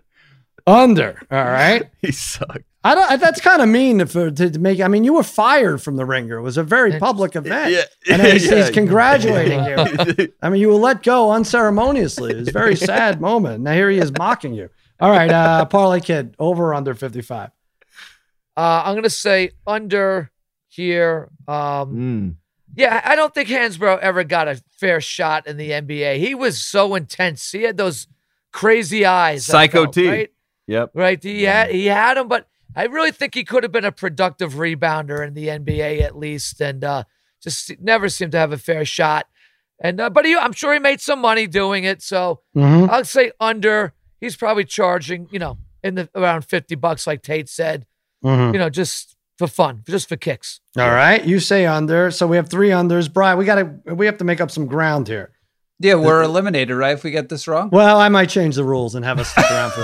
Under. All right. He sucked. I don't. That's kind of mean for to, to make. I mean, you were fired from the Ringer. It was a very public event, Yeah, and he's, yeah. he's congratulating you. I mean, you were let go unceremoniously. It was a very sad moment. Now here he is mocking you. All right, uh, Parlay Kid, over or under fifty-five. Uh, I'm going to say under here. Um, Mm. Yeah, I don't think Hansborough ever got a fair shot in the N B A. He was so intense. He had those crazy eyes. I Psycho felt, T. Right? Yep. Right. He had he had him, but I really think he could have been a productive rebounder in the N B A at least, and uh, just never seemed to have a fair shot. And uh, but he, I'm sure he made some money doing it. So Mhm. I'll say under. He's probably charging, you know, in the around fifty bucks, like Tate said. Mhm. You know, just for fun, just for kicks. All right, you say under. So we have three unders. Brian, we got to. We have to make up some ground here. Yeah, we're eliminated, right? If we get this wrong. Well, I might change the rules and have us stick around for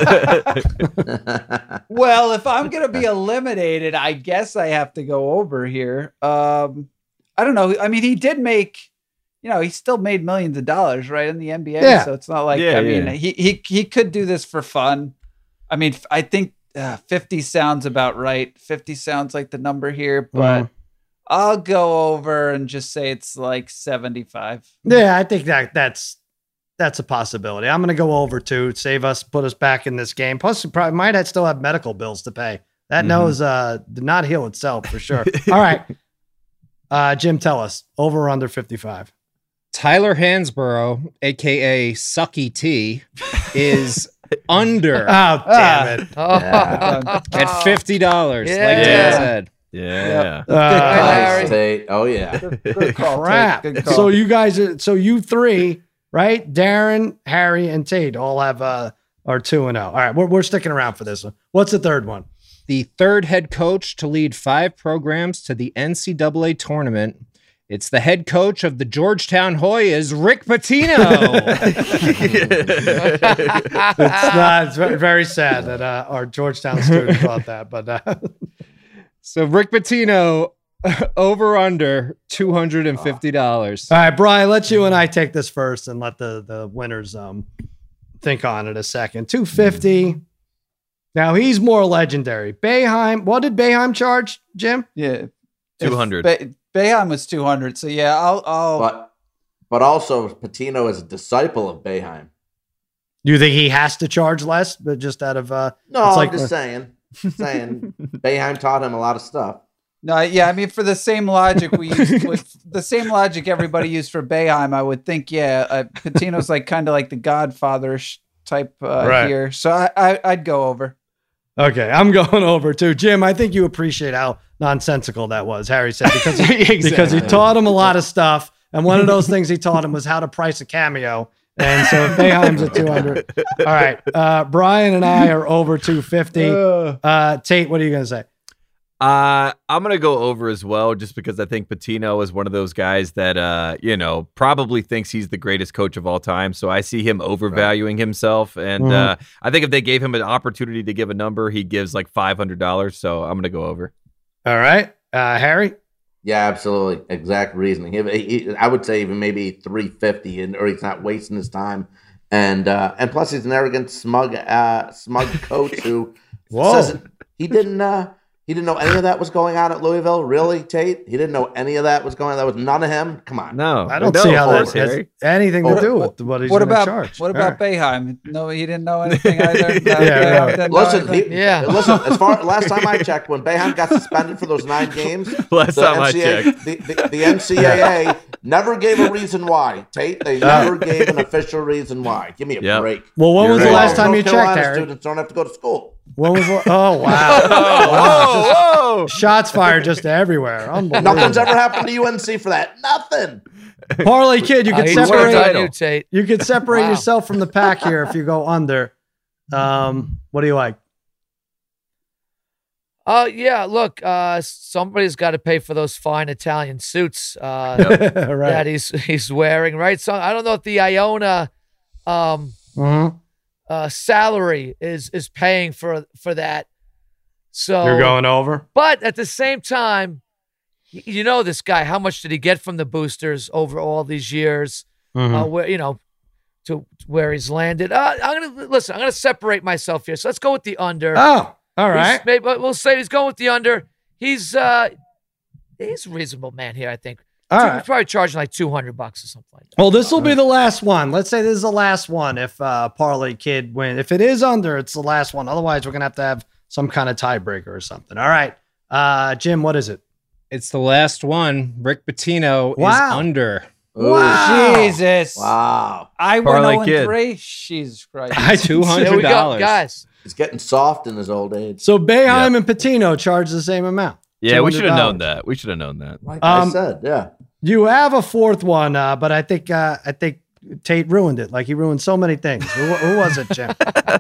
the third. Well, if I'm gonna be eliminated, I guess I have to go over here. Um, I don't know. I mean, he did make, you know, he still made millions of dollars, right, in the N B A. Yeah. So it's not like Yeah, I mean, yeah. he he he could do this for fun. I mean, I think uh, fifty sounds about right. fifty sounds like the number here, but Mhm. I'll go over and just say it's like seventy-five. Yeah, I think that that's that's a possibility. I'm going to go over too. Save us, put us back in this game. Plus, we probably might have still have medical bills to pay. That Mhm. nose uh, did not heal itself for sure. All right, uh, Jim, tell us over or under fifty-five. Tyler Hansborough, aka Sucky T, is under Oh, damn it! Yeah. at fifty dollars, like Yeah. Dan said. Yeah. Uh, Larry. Nice, Tate. Oh yeah. Good call, Tate. crap. Good call. So you guys, are, so you three, right? Darren, Harry, and Tate all have uh, are two and zero. All right, we're we're sticking around for this one. What's the third one? The third head coach to lead five programs to the N C double A tournament. It's the head coach of the Georgetown Hoyas, Rick Pitino. It's not. It's ve- very sad that uh, our Georgetown student thought that, but uh, So Rick Pitino, over under two hundred fifty dollars. all right, Brian, let you and I take this first and let the the winners um think on it a second. Two fifty. Now he's more legendary. Boeheim. What did Boeheim charge, Jim? yeah, two hundred. Ba- Boeheim was two hundred. So yeah, I'll I'll But but also Patino is a disciple of Boeheim. Do you think he has to charge less, but just out of uh? No, It's I'm like- just saying. saying Boeheim taught him a lot of stuff. No, yeah, I mean, for the same logic we used, with the same logic everybody used for Boeheim, I would think, yeah, uh, Patino's like kind of like the Godfather type uh, Right. here. So I, I, I'd go over. Okay, I'm going over too, Jim. I think you appreciate how nonsensical that was. Harry said because he, Exactly. because he taught him a lot of stuff, and one of those things he taught him was how to price a cameo. And so if Boeheim's at two hundred, all right. Uh, Brian and I are over two fifty. Uh, Tate, what are you going to say? Uh, I'm going to go over as well, just because I think Pitino is one of those guys that, uh, you know, probably thinks he's the greatest coach of all time. So I see him overvaluing himself. And Mhm. uh, I think if they gave him an opportunity to give a number, he gives like five hundred dollars. So I'm going to go over. All right. Uh, Harry? Yeah, absolutely. Exact reasoning. He, he, I would say even maybe three fifty, and or he's not wasting his time. And uh, and plus, he's an arrogant, smug, uh, smug coach who Whoa. says he didn't. Uh, He didn't know any of that was going on at Louisville. Really, Tate? He didn't know any of that was going on. That was none of him. Come on. No, I don't no, see how that Forrest, has Harry. anything to Oh, do with what he's What going to about charge. what All about right. Boeheim? No, he didn't know anything either. No, Yeah, Boeheim right. didn't know Listen, anything. he, Yeah. listen. As far last time I checked, when Boeheim got suspended for those nine games, Last the time I N C A A checked. the, the, the N C A A never gave a reason why. Tate, they never gave an official reason why. Give me a Yep. break. Well, when You're was the right. last time North you checked, Carolina Harry? students don't have to go to school. When was? Oh, wow. Whoa, whoa. Shots fired just everywhere. Unbelievable. Nothing's ever happened to U N C for that. Nothing. Parlay Kid, you Uh, could he's worked separate. on title. you, Tate. You could separate Wow. yourself from the pack here if you go under. Um, what do you like? Oh yeah, look, uh, somebody's got to pay for those fine Italian suits uh, that right. he's he's wearing, right? So I don't know if the Iona um, Mhm. uh, salary is is paying for for that. So You're going over. but at the same time, y- you know this guy. How much did he get from the boosters over all these years? Mhm. Uh, where you know to where he's landed. Uh, I'm gonna listen. I'm gonna separate myself here. So let's go with the under. Oh, all He's- right. maybe we'll say he's going with the under. He's uh he's a reasonable man here, I think. All He's right. probably charging like two hundred bucks or something like that. Well, this will be the last one. Let's say this is the last one. If uh, Parlay Kid win, if it is under, it's the last one. Otherwise, we're gonna have to have some kind of tiebreaker or something. All right, uh, Jim, what is it? It's the last one. Rick Pitino Wow. is under. Wow. Jesus. Wow. I went Parlay oh and Kid. three. Jesus Christ. I Two There hundred we go, dollars. guys. He's getting soft in his old age. So Boeheim and Patino charge the same amount. Yeah, we should have known two hundred dollars. that. We should have known that. Like Um, I said, yeah. You have a fourth one, uh, but I think uh, I think Tate ruined it. Like he ruined so many things. Who, who was it, Jim?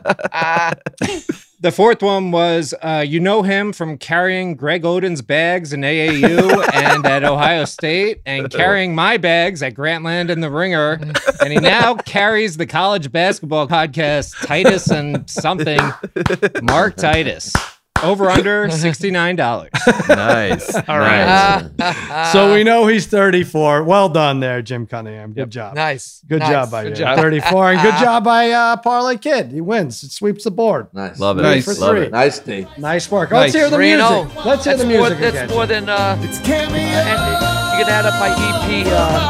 The fourth one was, uh, you know him from carrying Greg Oden's bags in A A U and at Ohio State, and carrying my bags at Grantland and the Ringer, and he now carries the college basketball podcast Titus and something, Mark Titus. Over under sixty-nine dollars. Nice. All right. Nice. So we know he's thirty-four. Well done there, Jim Cunningham. Good job. Nice. Good Nice. job by Good you. job. thirty-four. And good job by uh, Parlay Kid. He wins. It sweeps the board. Nice. Love it. Nice. For Love three. it. Nice, D. Nice work. Nice. Let's hear the Three and music. oh. Let's hear That's the more, music that's again. more than uh It's cameo. and you can add up my E P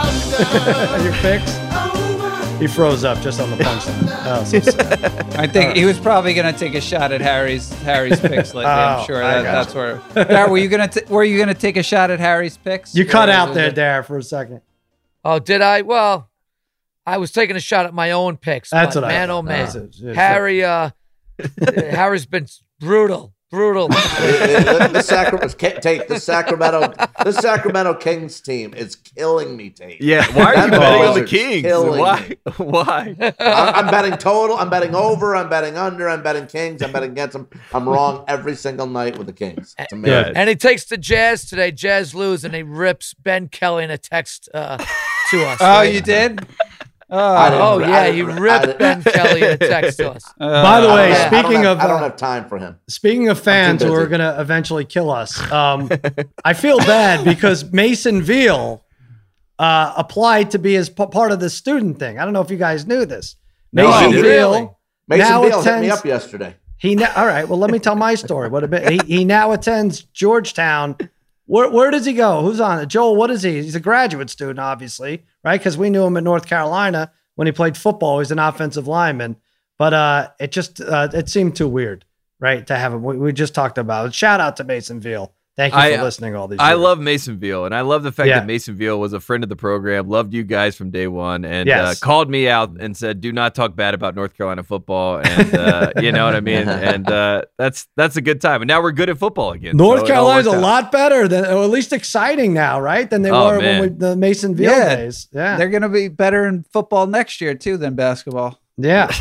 uh Your picks? He froze up just on the punchline. Oh, so sad. I think he was probably going to take a shot at Harry's Harry's picks lately. Oh, I'm sure I that, got that's where. Dar, were you going to were you going to take a shot at Harry's picks? You cut Or out was there, it- Dare, for a second. Oh, did I? Well, I was taking a shot at my own picks. That's but what I man, thought. oh man. That's it. Yeah, Harry uh Harry's been brutal. Brutal. the, the, Sacramento, Tate, the Sacramento, the Sacramento Kings team is killing me, Tate. Yeah. Why are That you betting on the buzzard's Kings? killing Why? me. Why? I, I'm betting total. I'm betting over. I'm betting under. I'm betting Kings. I'm betting against them. I'm wrong every single night with the Kings. It's amazing. Good. And he takes the Jazz today. Jazz lose, and he rips Ben Kelly in a text uh, to us. Oh, right? you did? I didn't- Oh I yeah, didn't- you I ripped didn't- Ben Kelly in a text to us. By the Uh, way, I don't have- speaking I don't have, of I don't uh, have time for him. speaking of fans too who are busy. going to eventually kill us, um, I feel bad because Mason Veal uh, applied to be as p- part of the student thing. I don't know if you guys knew this. No, I Mason didn't. Veal. Really? Mason now Beal hit me attends- up yesterday. He na- all right. Well, let me tell my story. What a bit. He, he now attends Georgetown. Where where does he go? Who's on it? Joel, what is he? He's a graduate student, obviously, right? Because we knew him at North Carolina when he played football. He's an offensive lineman, but uh, it just uh, it seemed too weird, right, to have him. We, we just talked about it. Shout out to Mason Veal. Thank you I- for listening all these I years. love Mason Veal, and I love the fact Yeah. that Mason Veal was a friend of the program, loved you guys from day one, and Yes. uh, called me out and said, "Do not talk bad about North Carolina football." And uh, you know what I mean. And uh, that's that's a good time. And now we're good at football again. North so it all Carolina's a worked out. lot better than, or at least exciting now, right? Than they Oh, were man. when we, the Mason Veal Yeah. days. Yeah, They're going to be better in football next year too than basketball. yeah.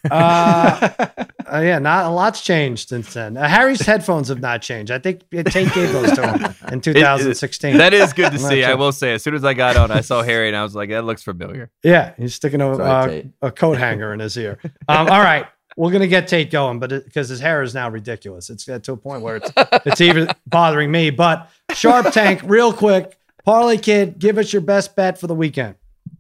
Uh, uh, yeah, not a lot's changed since then. Uh, Harry's headphones have not changed. I think Tate gave those to him in two thousand sixteen. It, that is good to see. Sure. I will say, as soon as I got on, I saw Harry and I was like, that looks familiar. Yeah, he's sticking a, Sorry, uh, a coat hanger in his ear. Um, all right, we're gonna get Tate going, but because his hair is now ridiculous, it's got to a point where it's it's even bothering me. But Sharp Tank, real quick, Parlay Kid, give us your best bet for the weekend.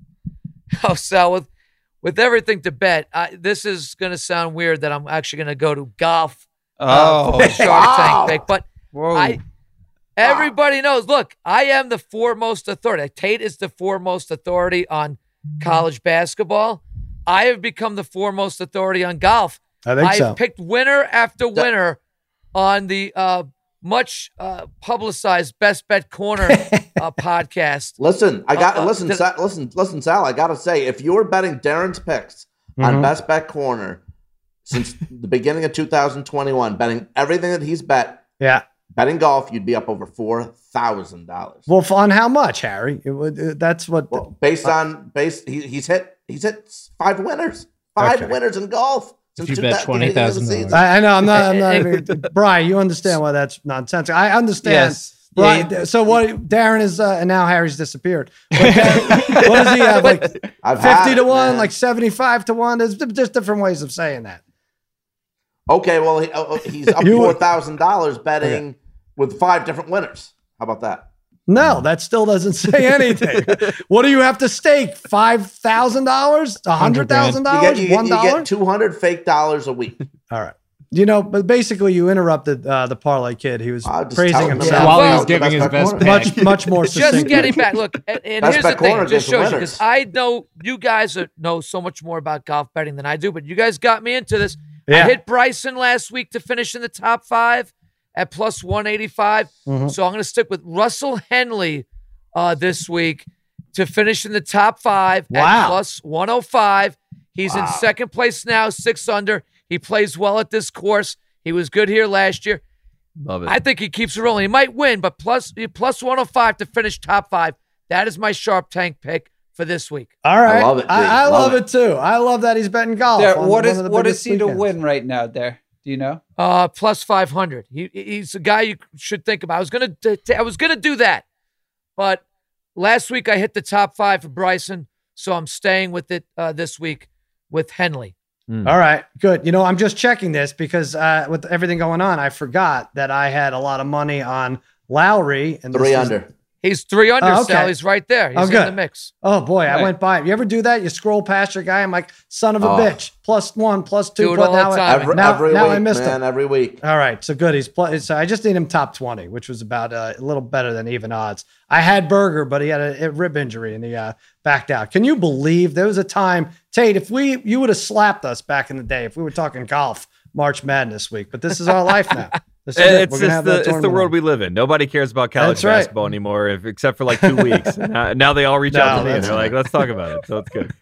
Oh, Sal, with with everything to bet, I, this is going to sound weird that I'm actually going to go to golf. Uh, Oh. for my Shark Tank pick, but Whoa. I everybody knows. Look, I am the foremost authority. Tate is the foremost authority on college basketball. I have become the foremost authority on golf. I think I've so. picked winner after winner on the uh, much uh, publicized Best Bet Corner uh, podcast. Listen, I got Uh, uh, listen, did- Sa- listen, listen, Sal. I gotta say, if you're betting Darren's picks on Mhm. Best Bet Corner since the beginning of two thousand twenty-one, betting everything that he's bet, Yeah. betting golf, you'd be up over four thousand dollars. Well, on how much, Harry? It would. uh, That's what. Well, based on base, he, he's hit he's hit five winners, five Okay. winners in golf since you two bet thou- beginning of the twenty thousand season. dollars. I, I know. I'm not. I'm not. even- Brian, you understand why that's nonsensical. I understand. Yes. Right. Yeah, So what? Darren is, uh, and now Harry's disappeared. But Darren- what does he have? Like I've had fifty to it, one, man. like seventy-five to one. There's just different ways of saying that. Okay, well he, oh, he's up You- four thousand dollars betting with five different winners. How about that? No, that still doesn't say anything. What do you have to stake? Five thousand dollars? A hundred thousand You dollars? get you, One get- you dollar? get two hundred fake dollars a week. All right. You know, but basically, you interrupted uh, the parlay kid. He was I'll just praising tell him himself. about- While he Well, was the giving his best best bet pick. much, much more Just succinctly. getting back. Look, and, and Best here's Bet the thing. Corner It just gives the shows you winners. because I know you guys are, know so much more about golf betting than I do, but you guys got me into this. Yeah. I hit Bryson last week to finish in the top five at plus one eighty-five. Mhm. So I'm going to stick with Russell Henley uh, this week to finish in the top five Wow. at plus one oh five. He's in Wow. second place now, six under. He plays well at this course. He was good here last year. Love it. I think he keeps it rolling. He might win, but plus plus one oh five to finish top five. That is my Sharp Tank pick for this week. All right. I love it, I, dude. I Love love it. too. I love that he's betting golf. There, on what one is of the what biggest is he to weekends. win right now? There, do you know? Uh, plus five hundred. He he's a guy you should think about. I was gonna t- t- I was gonna do that, but last week I hit the top five for Bryson, so I'm staying with it uh, this week with Henley. All right, good. You know, I'm just checking this because uh, with everything going on, I forgot that I had a lot of money on Lowry. And this Three is- under. He's three under. Oh, okay. Sal. He's right there. He's Oh, in good. the mix. Oh boy, I Right. went by. You ever do that? You scroll past your guy. I'm like, son of a Oh. bitch. Plus one, plus two. Do it plus all now the I- time. Every, now, every now week, I missed man. him. Every week. All right, so good. He's plus. So I just need him top twenty, which was about uh, a little better than even odds. I had Berger, but he had a, a rib injury and he uh, backed out. Can you believe there was a time, Tate? If we you would have slapped us back in the day if we were talking golf March Madness week, but this is our life now. This is it. It's, We're gonna it's have the, that it's the tournament world on. we live in. Nobody cares about college That's right. basketball anymore, if, except for like two weeks. And now, now they all reach No, out to me and that's they're like, let's talk about it. So it's good.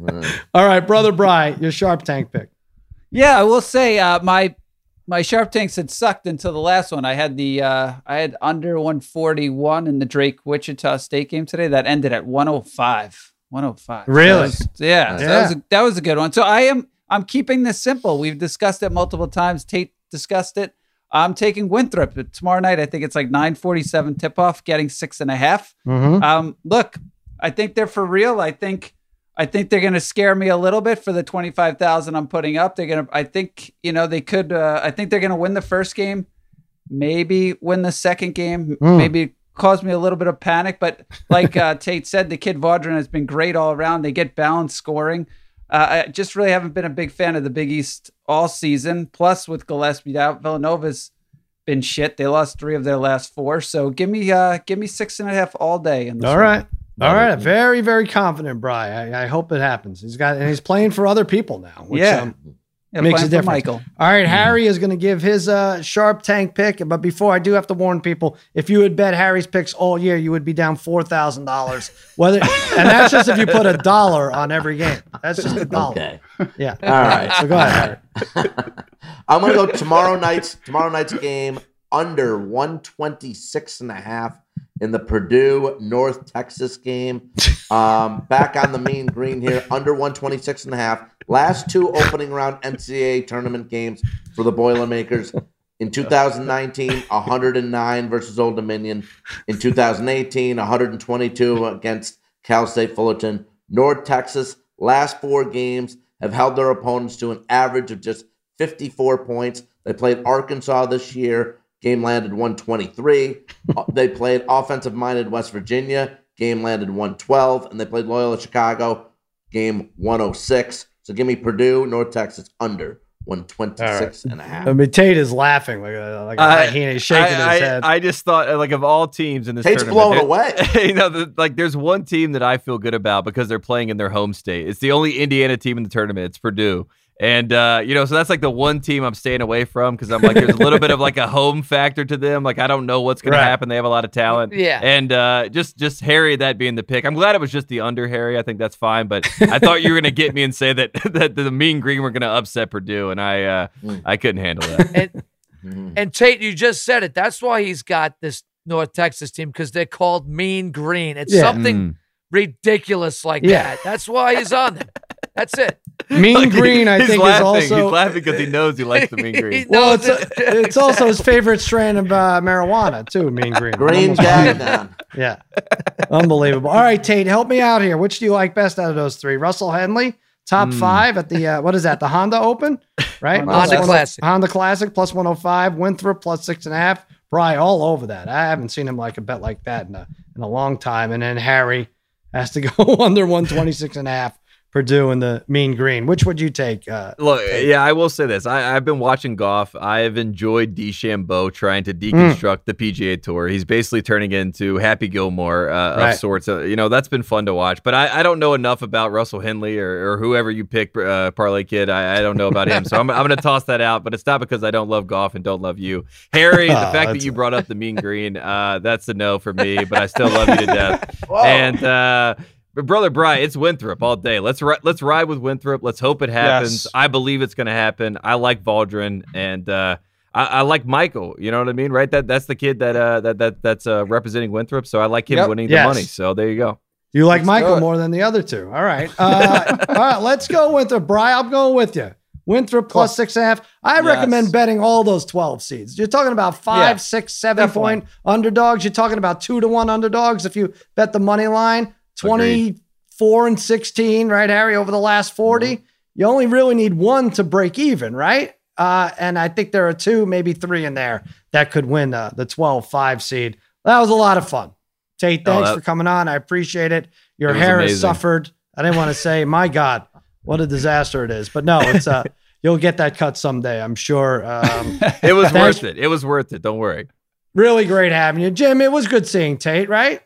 All right, brother Bry, your Sharp Tank pick. Yeah, I will say uh, my my Sharp Tanks had sucked until the last one. I had the uh, I had under one forty-one in the Drake Wichita State game today. That ended at one oh five. one oh five. Really? That was- yeah, so Yeah. that was a, that was a good one. So I am I'm keeping this simple. We've discussed it multiple times. Tate discussed it. I'm taking Winthrop but tomorrow night. I think it's like nine forty-seven tip off, getting six and a half. Mm-hmm. Um, look, I think they're for real. I think, I think they're going to scare me a little bit for the twenty-five thousand I'm putting up. They're going to, I think, you know, they could, uh, I think they're going to win the first game, maybe win the second game, Mm. maybe cause me a little bit of panic. But like uh, Tate said, the kid Vaudrin has been great all around. They get balanced scoring. Uh, I just really haven't been a big fan of the Big East all season. Plus, with Gillespie out, Villanova's been shit. They lost three of their last four. So give me, uh, give me six and a half all day. In this All one. right. All right. Very, very confident, Bry. I, I hope it happens. He's got, and he's playing for other people now. Which, Yeah. Um, Yeah, makes playing a for difference. Michael. All right, Harry is going to give his uh, Sharp Tank pick. But before I do have to warn people, if you had bet Harry's picks all year, you would be down four thousand dollars. Whether and that's just if you put a dollar on every game. That's just a dollar. Okay. Yeah. All right. So go ahead, Harry. I'm gonna go tomorrow night's tomorrow night's game under one twenty-six and a half in the Purdue North Texas game. Um, back on the mean green here, under one twenty-six and a half. Last two opening round N C double A tournament games for the Boilermakers. In two thousand nineteen, one hundred nine versus Old Dominion. In two thousand eighteen, one hundred twenty-two against Cal State Fullerton. North Texas, last four games, have held their opponents to an average of just fifty-four points. They played Arkansas this year. Game landed one twenty-three. They played offensive-minded West Virginia. Game landed one twelve. And they played Loyola Chicago. Game one oh six. So give me Purdue, North Texas, under one twenty-six and a half. I mean, Tate is laughing like a, like a I- hyena. He's shaking I, his I- head. I just thought, uh, like, of all teams in this Tate's tournament, blown there- away. you know, the, like, there's one team that I feel good about because they're playing in their home state. It's the only Indiana team in the tournament. It's Purdue. And, uh, you know, so that's like the one team I'm staying away from because I'm like, there's a little bit of like a home factor to them. Like, I don't know what's going Right. to happen. They have a lot of talent. Yeah. And uh, just just Harry, that being the pick. I'm glad it was just the under Harry. I think that's fine. But I thought you were going to get me and say that that the Mean Green were going to upset Purdue. And I uh, I couldn't handle that. And, and Tate, you just said it. That's why he's got this North Texas team because they're called Mean Green. It's Yeah. something Mm. ridiculous like Yeah. that. That's why he's on them. That's it. Mean Like, Green, I he's think, laughing. is also. He's laughing because he knows he likes the Mean He Green. Well, knows it's, it. it's also his favorite strain of uh, marijuana, too, Mean Green. Green Almost- Gagnon. Yeah. Unbelievable. All right, Tate, help me out here. Which do you like best out of those three? Russell Henley, top Hmm. five at the, uh, what is that, the Honda Open? Right? Honda Plus one- Classic. Honda Classic, plus one oh five. Winthrop, plus six and a half. Bry, all over that. I haven't seen him like a bet like that in a, in a long time. And then Harry has to go under one twenty-six and a half. Purdue and the Mean Green. Which would you take? Uh, Look, yeah, I will say this. I, I've been watching golf. I have enjoyed DeChambeau trying to deconstruct the P G A Tour. He's basically turning into Happy Gilmore uh, Right. of sorts. Uh, you know, that's been fun to watch. But I, I don't know enough about Russell Henley or, or whoever you pick, uh, Parlay Kid. I, I don't know about him. So I'm, I'm going to toss that out. But it's not because I don't love golf and don't love you. Harry, the Oh, fact that that's- you brought up the Mean Green, uh, that's a no for me. But I still love you to death. And, uh, but brother Brian, it's Winthrop all day. Let's ri- let's ride with Winthrop. Let's hope it happens. Yes. I believe it's going to happen. I like Valdrin and uh, I, I like Michael. You know what I mean, right? That that's the kid that uh, that that that's uh, representing Winthrop. So I like him Yep. winning Yes. the money. So there you go. you like Let's Michael do it. more than the other two. All right. Uh, all right, let's go Winthrop. Bry, I'm going with you. Winthrop plus Cool. six and a half. I Yes. recommend betting all those twelve seeds. You're talking about five, Yeah, six, seven definitely. point underdogs. You're talking about two to one underdogs if you bet the money line. twenty-four and sixteen, right, Harry, over the last forty. Mm-hmm. You only really need one to break even, right? Uh, and I think there are two, maybe three in there that could win uh, the twelve five seed. That was a lot of fun. Tate, Oh, thanks that- for coming on. I appreciate it. Your It was hair has amazing. suffered. I didn't want to say, my God, what a disaster it is. But no, it's uh, you'll get that cut someday, I'm sure. Um, It was Thanks. worth it. It was worth it. Don't worry. really great having you. Jim, it was good seeing Tate, right?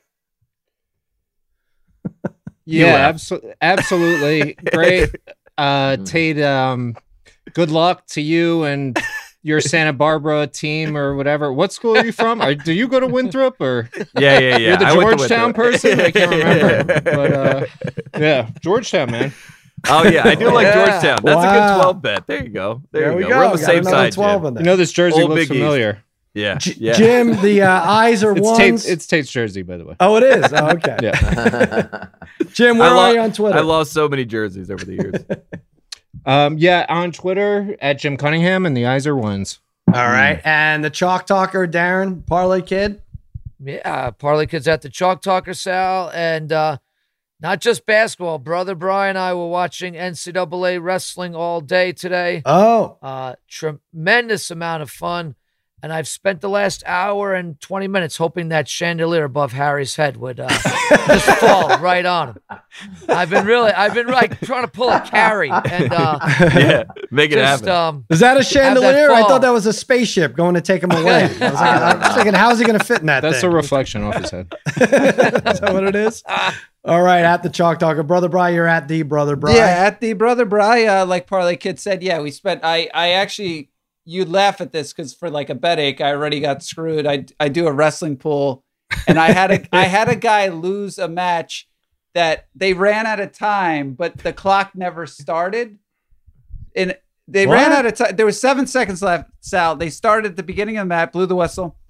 Yeah, abso- absolutely. Great. Uh, Tate, um, good luck to you and your Santa Barbara team or whatever. What school are you from? Or do you go to Winthrop or Yeah, yeah, yeah. you're the I went to Georgetown Winthrop. person? I can't remember. But uh, yeah, Georgetown, man. Oh yeah, I do like Yeah. Georgetown. That's a Wow. good twelve bet. There you go. There, There you we go. go. We're on the Got same another side. twelve Jim. in there. You know this jersey Old looks Big East. familiar. Yeah, J- yeah. Jim, the uh, eyes are It's ones. Tate's, it's Tate's jersey, by the way. oh, it is. Oh, okay. Yeah. Jim, where I are lo- you on Twitter? I lost so many jerseys over the years. Um, yeah, on Twitter at Jim Cunningham and the eyes are ones. All right. And the Chalk Talker, Darren, Parlay Kid. Yeah, Parlay Kids at the Chalk Talker, Sal. And uh, not just basketball. Brother Brian and I were watching N C double A wrestling all day today. Oh, Uh, tremendous amount of fun. And I've spent the last hour and twenty minutes hoping that chandelier above Harry's head would uh, just fall right on him. I've been really, I've been like trying to pull a carry and uh, Yeah, make it just, happen. um, is that a chandelier? I fall. thought that was a spaceship going to take him away. I was, like, I was thinking, how's he going to fit in that That's a thing? reflection off his head. Is that what it is? All right. At the Chalk Talker. Brother Bry, you're at the Brother Bry. Yeah, at the Brother Bry, uh, like Parlay Kid said, yeah, we spent, I, I actually, you'd laugh at this because for like a bet ache, I already got screwed. I, I do a wrestling pool and I had a, I had a guy lose a match that they ran out of time, but the clock never started. And they What? ran out of time. There was seven seconds left, Sal. They started at the beginning of the match, blew the whistle.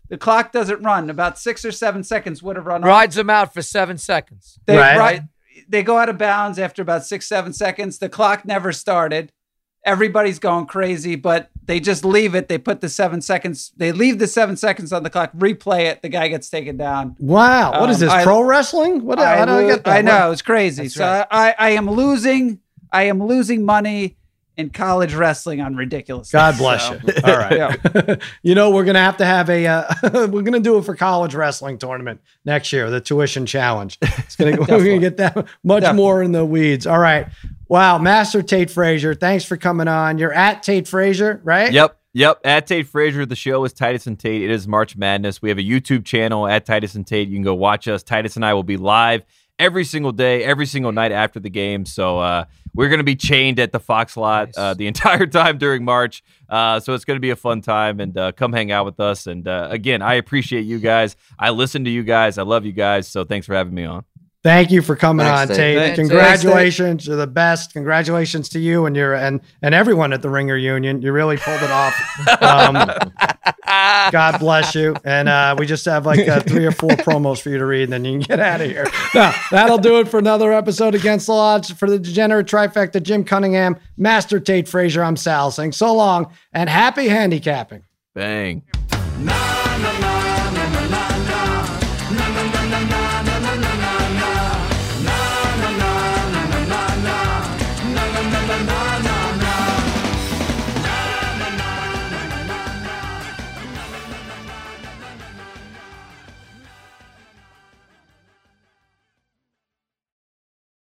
The clock doesn't run. About six or seven seconds would have run. Rides them out for seven seconds. They, Right. right. They go out of bounds after about six, seven seconds. The clock never started. Everybody's going crazy, but they just leave it. They put the seven seconds. They leave the seven seconds on the clock, replay it. The guy gets taken down. Wow. What is Um, this, I- pro wrestling? What? I, I, don't lo- get that. I know What- it's crazy. That's So right. I, I am losing. I am losing money in college wrestling on ridiculous. God bless So, you. All right. Yeah. You know, we're going to have to have a, uh, we're going to do it for college wrestling tournament next year, the tuition challenge. It's going to, we're going to get that much Definitely. more in the weeds. All right. Wow. Master Tate Frazier, thanks for coming on. You're at Tate Frazier, right? Yep. Yep. At Tate Frazier. The show is Titus and Tate. It is March Madness. We have a YouTube channel at Titus and Tate. You can go watch us. Titus and I will be live every single day, every single night after the game. So uh, we're going to be chained at the Fox lot Nice. uh, the entire time during March. Uh, so it's going to be a fun time, and uh, come hang out with us. And uh, again, I appreciate you guys. I listen to you guys. I love you guys. So thanks for having me on. Thank you for coming Thanks, on, Tate. Tate. Thanks, Congratulations. You're the best. Congratulations to you and your and and everyone at the Ringer Union. You really pulled it off. Um, God bless you. And uh, we just have like uh, three or four promos for you to read, and then you can get out of here. No, that'll do it for another episode Against the Odds. For the degenerate trifecta, Jim Cunningham, Master Tate Frazier, I'm Sal saying so long and happy handicapping. Bang. Now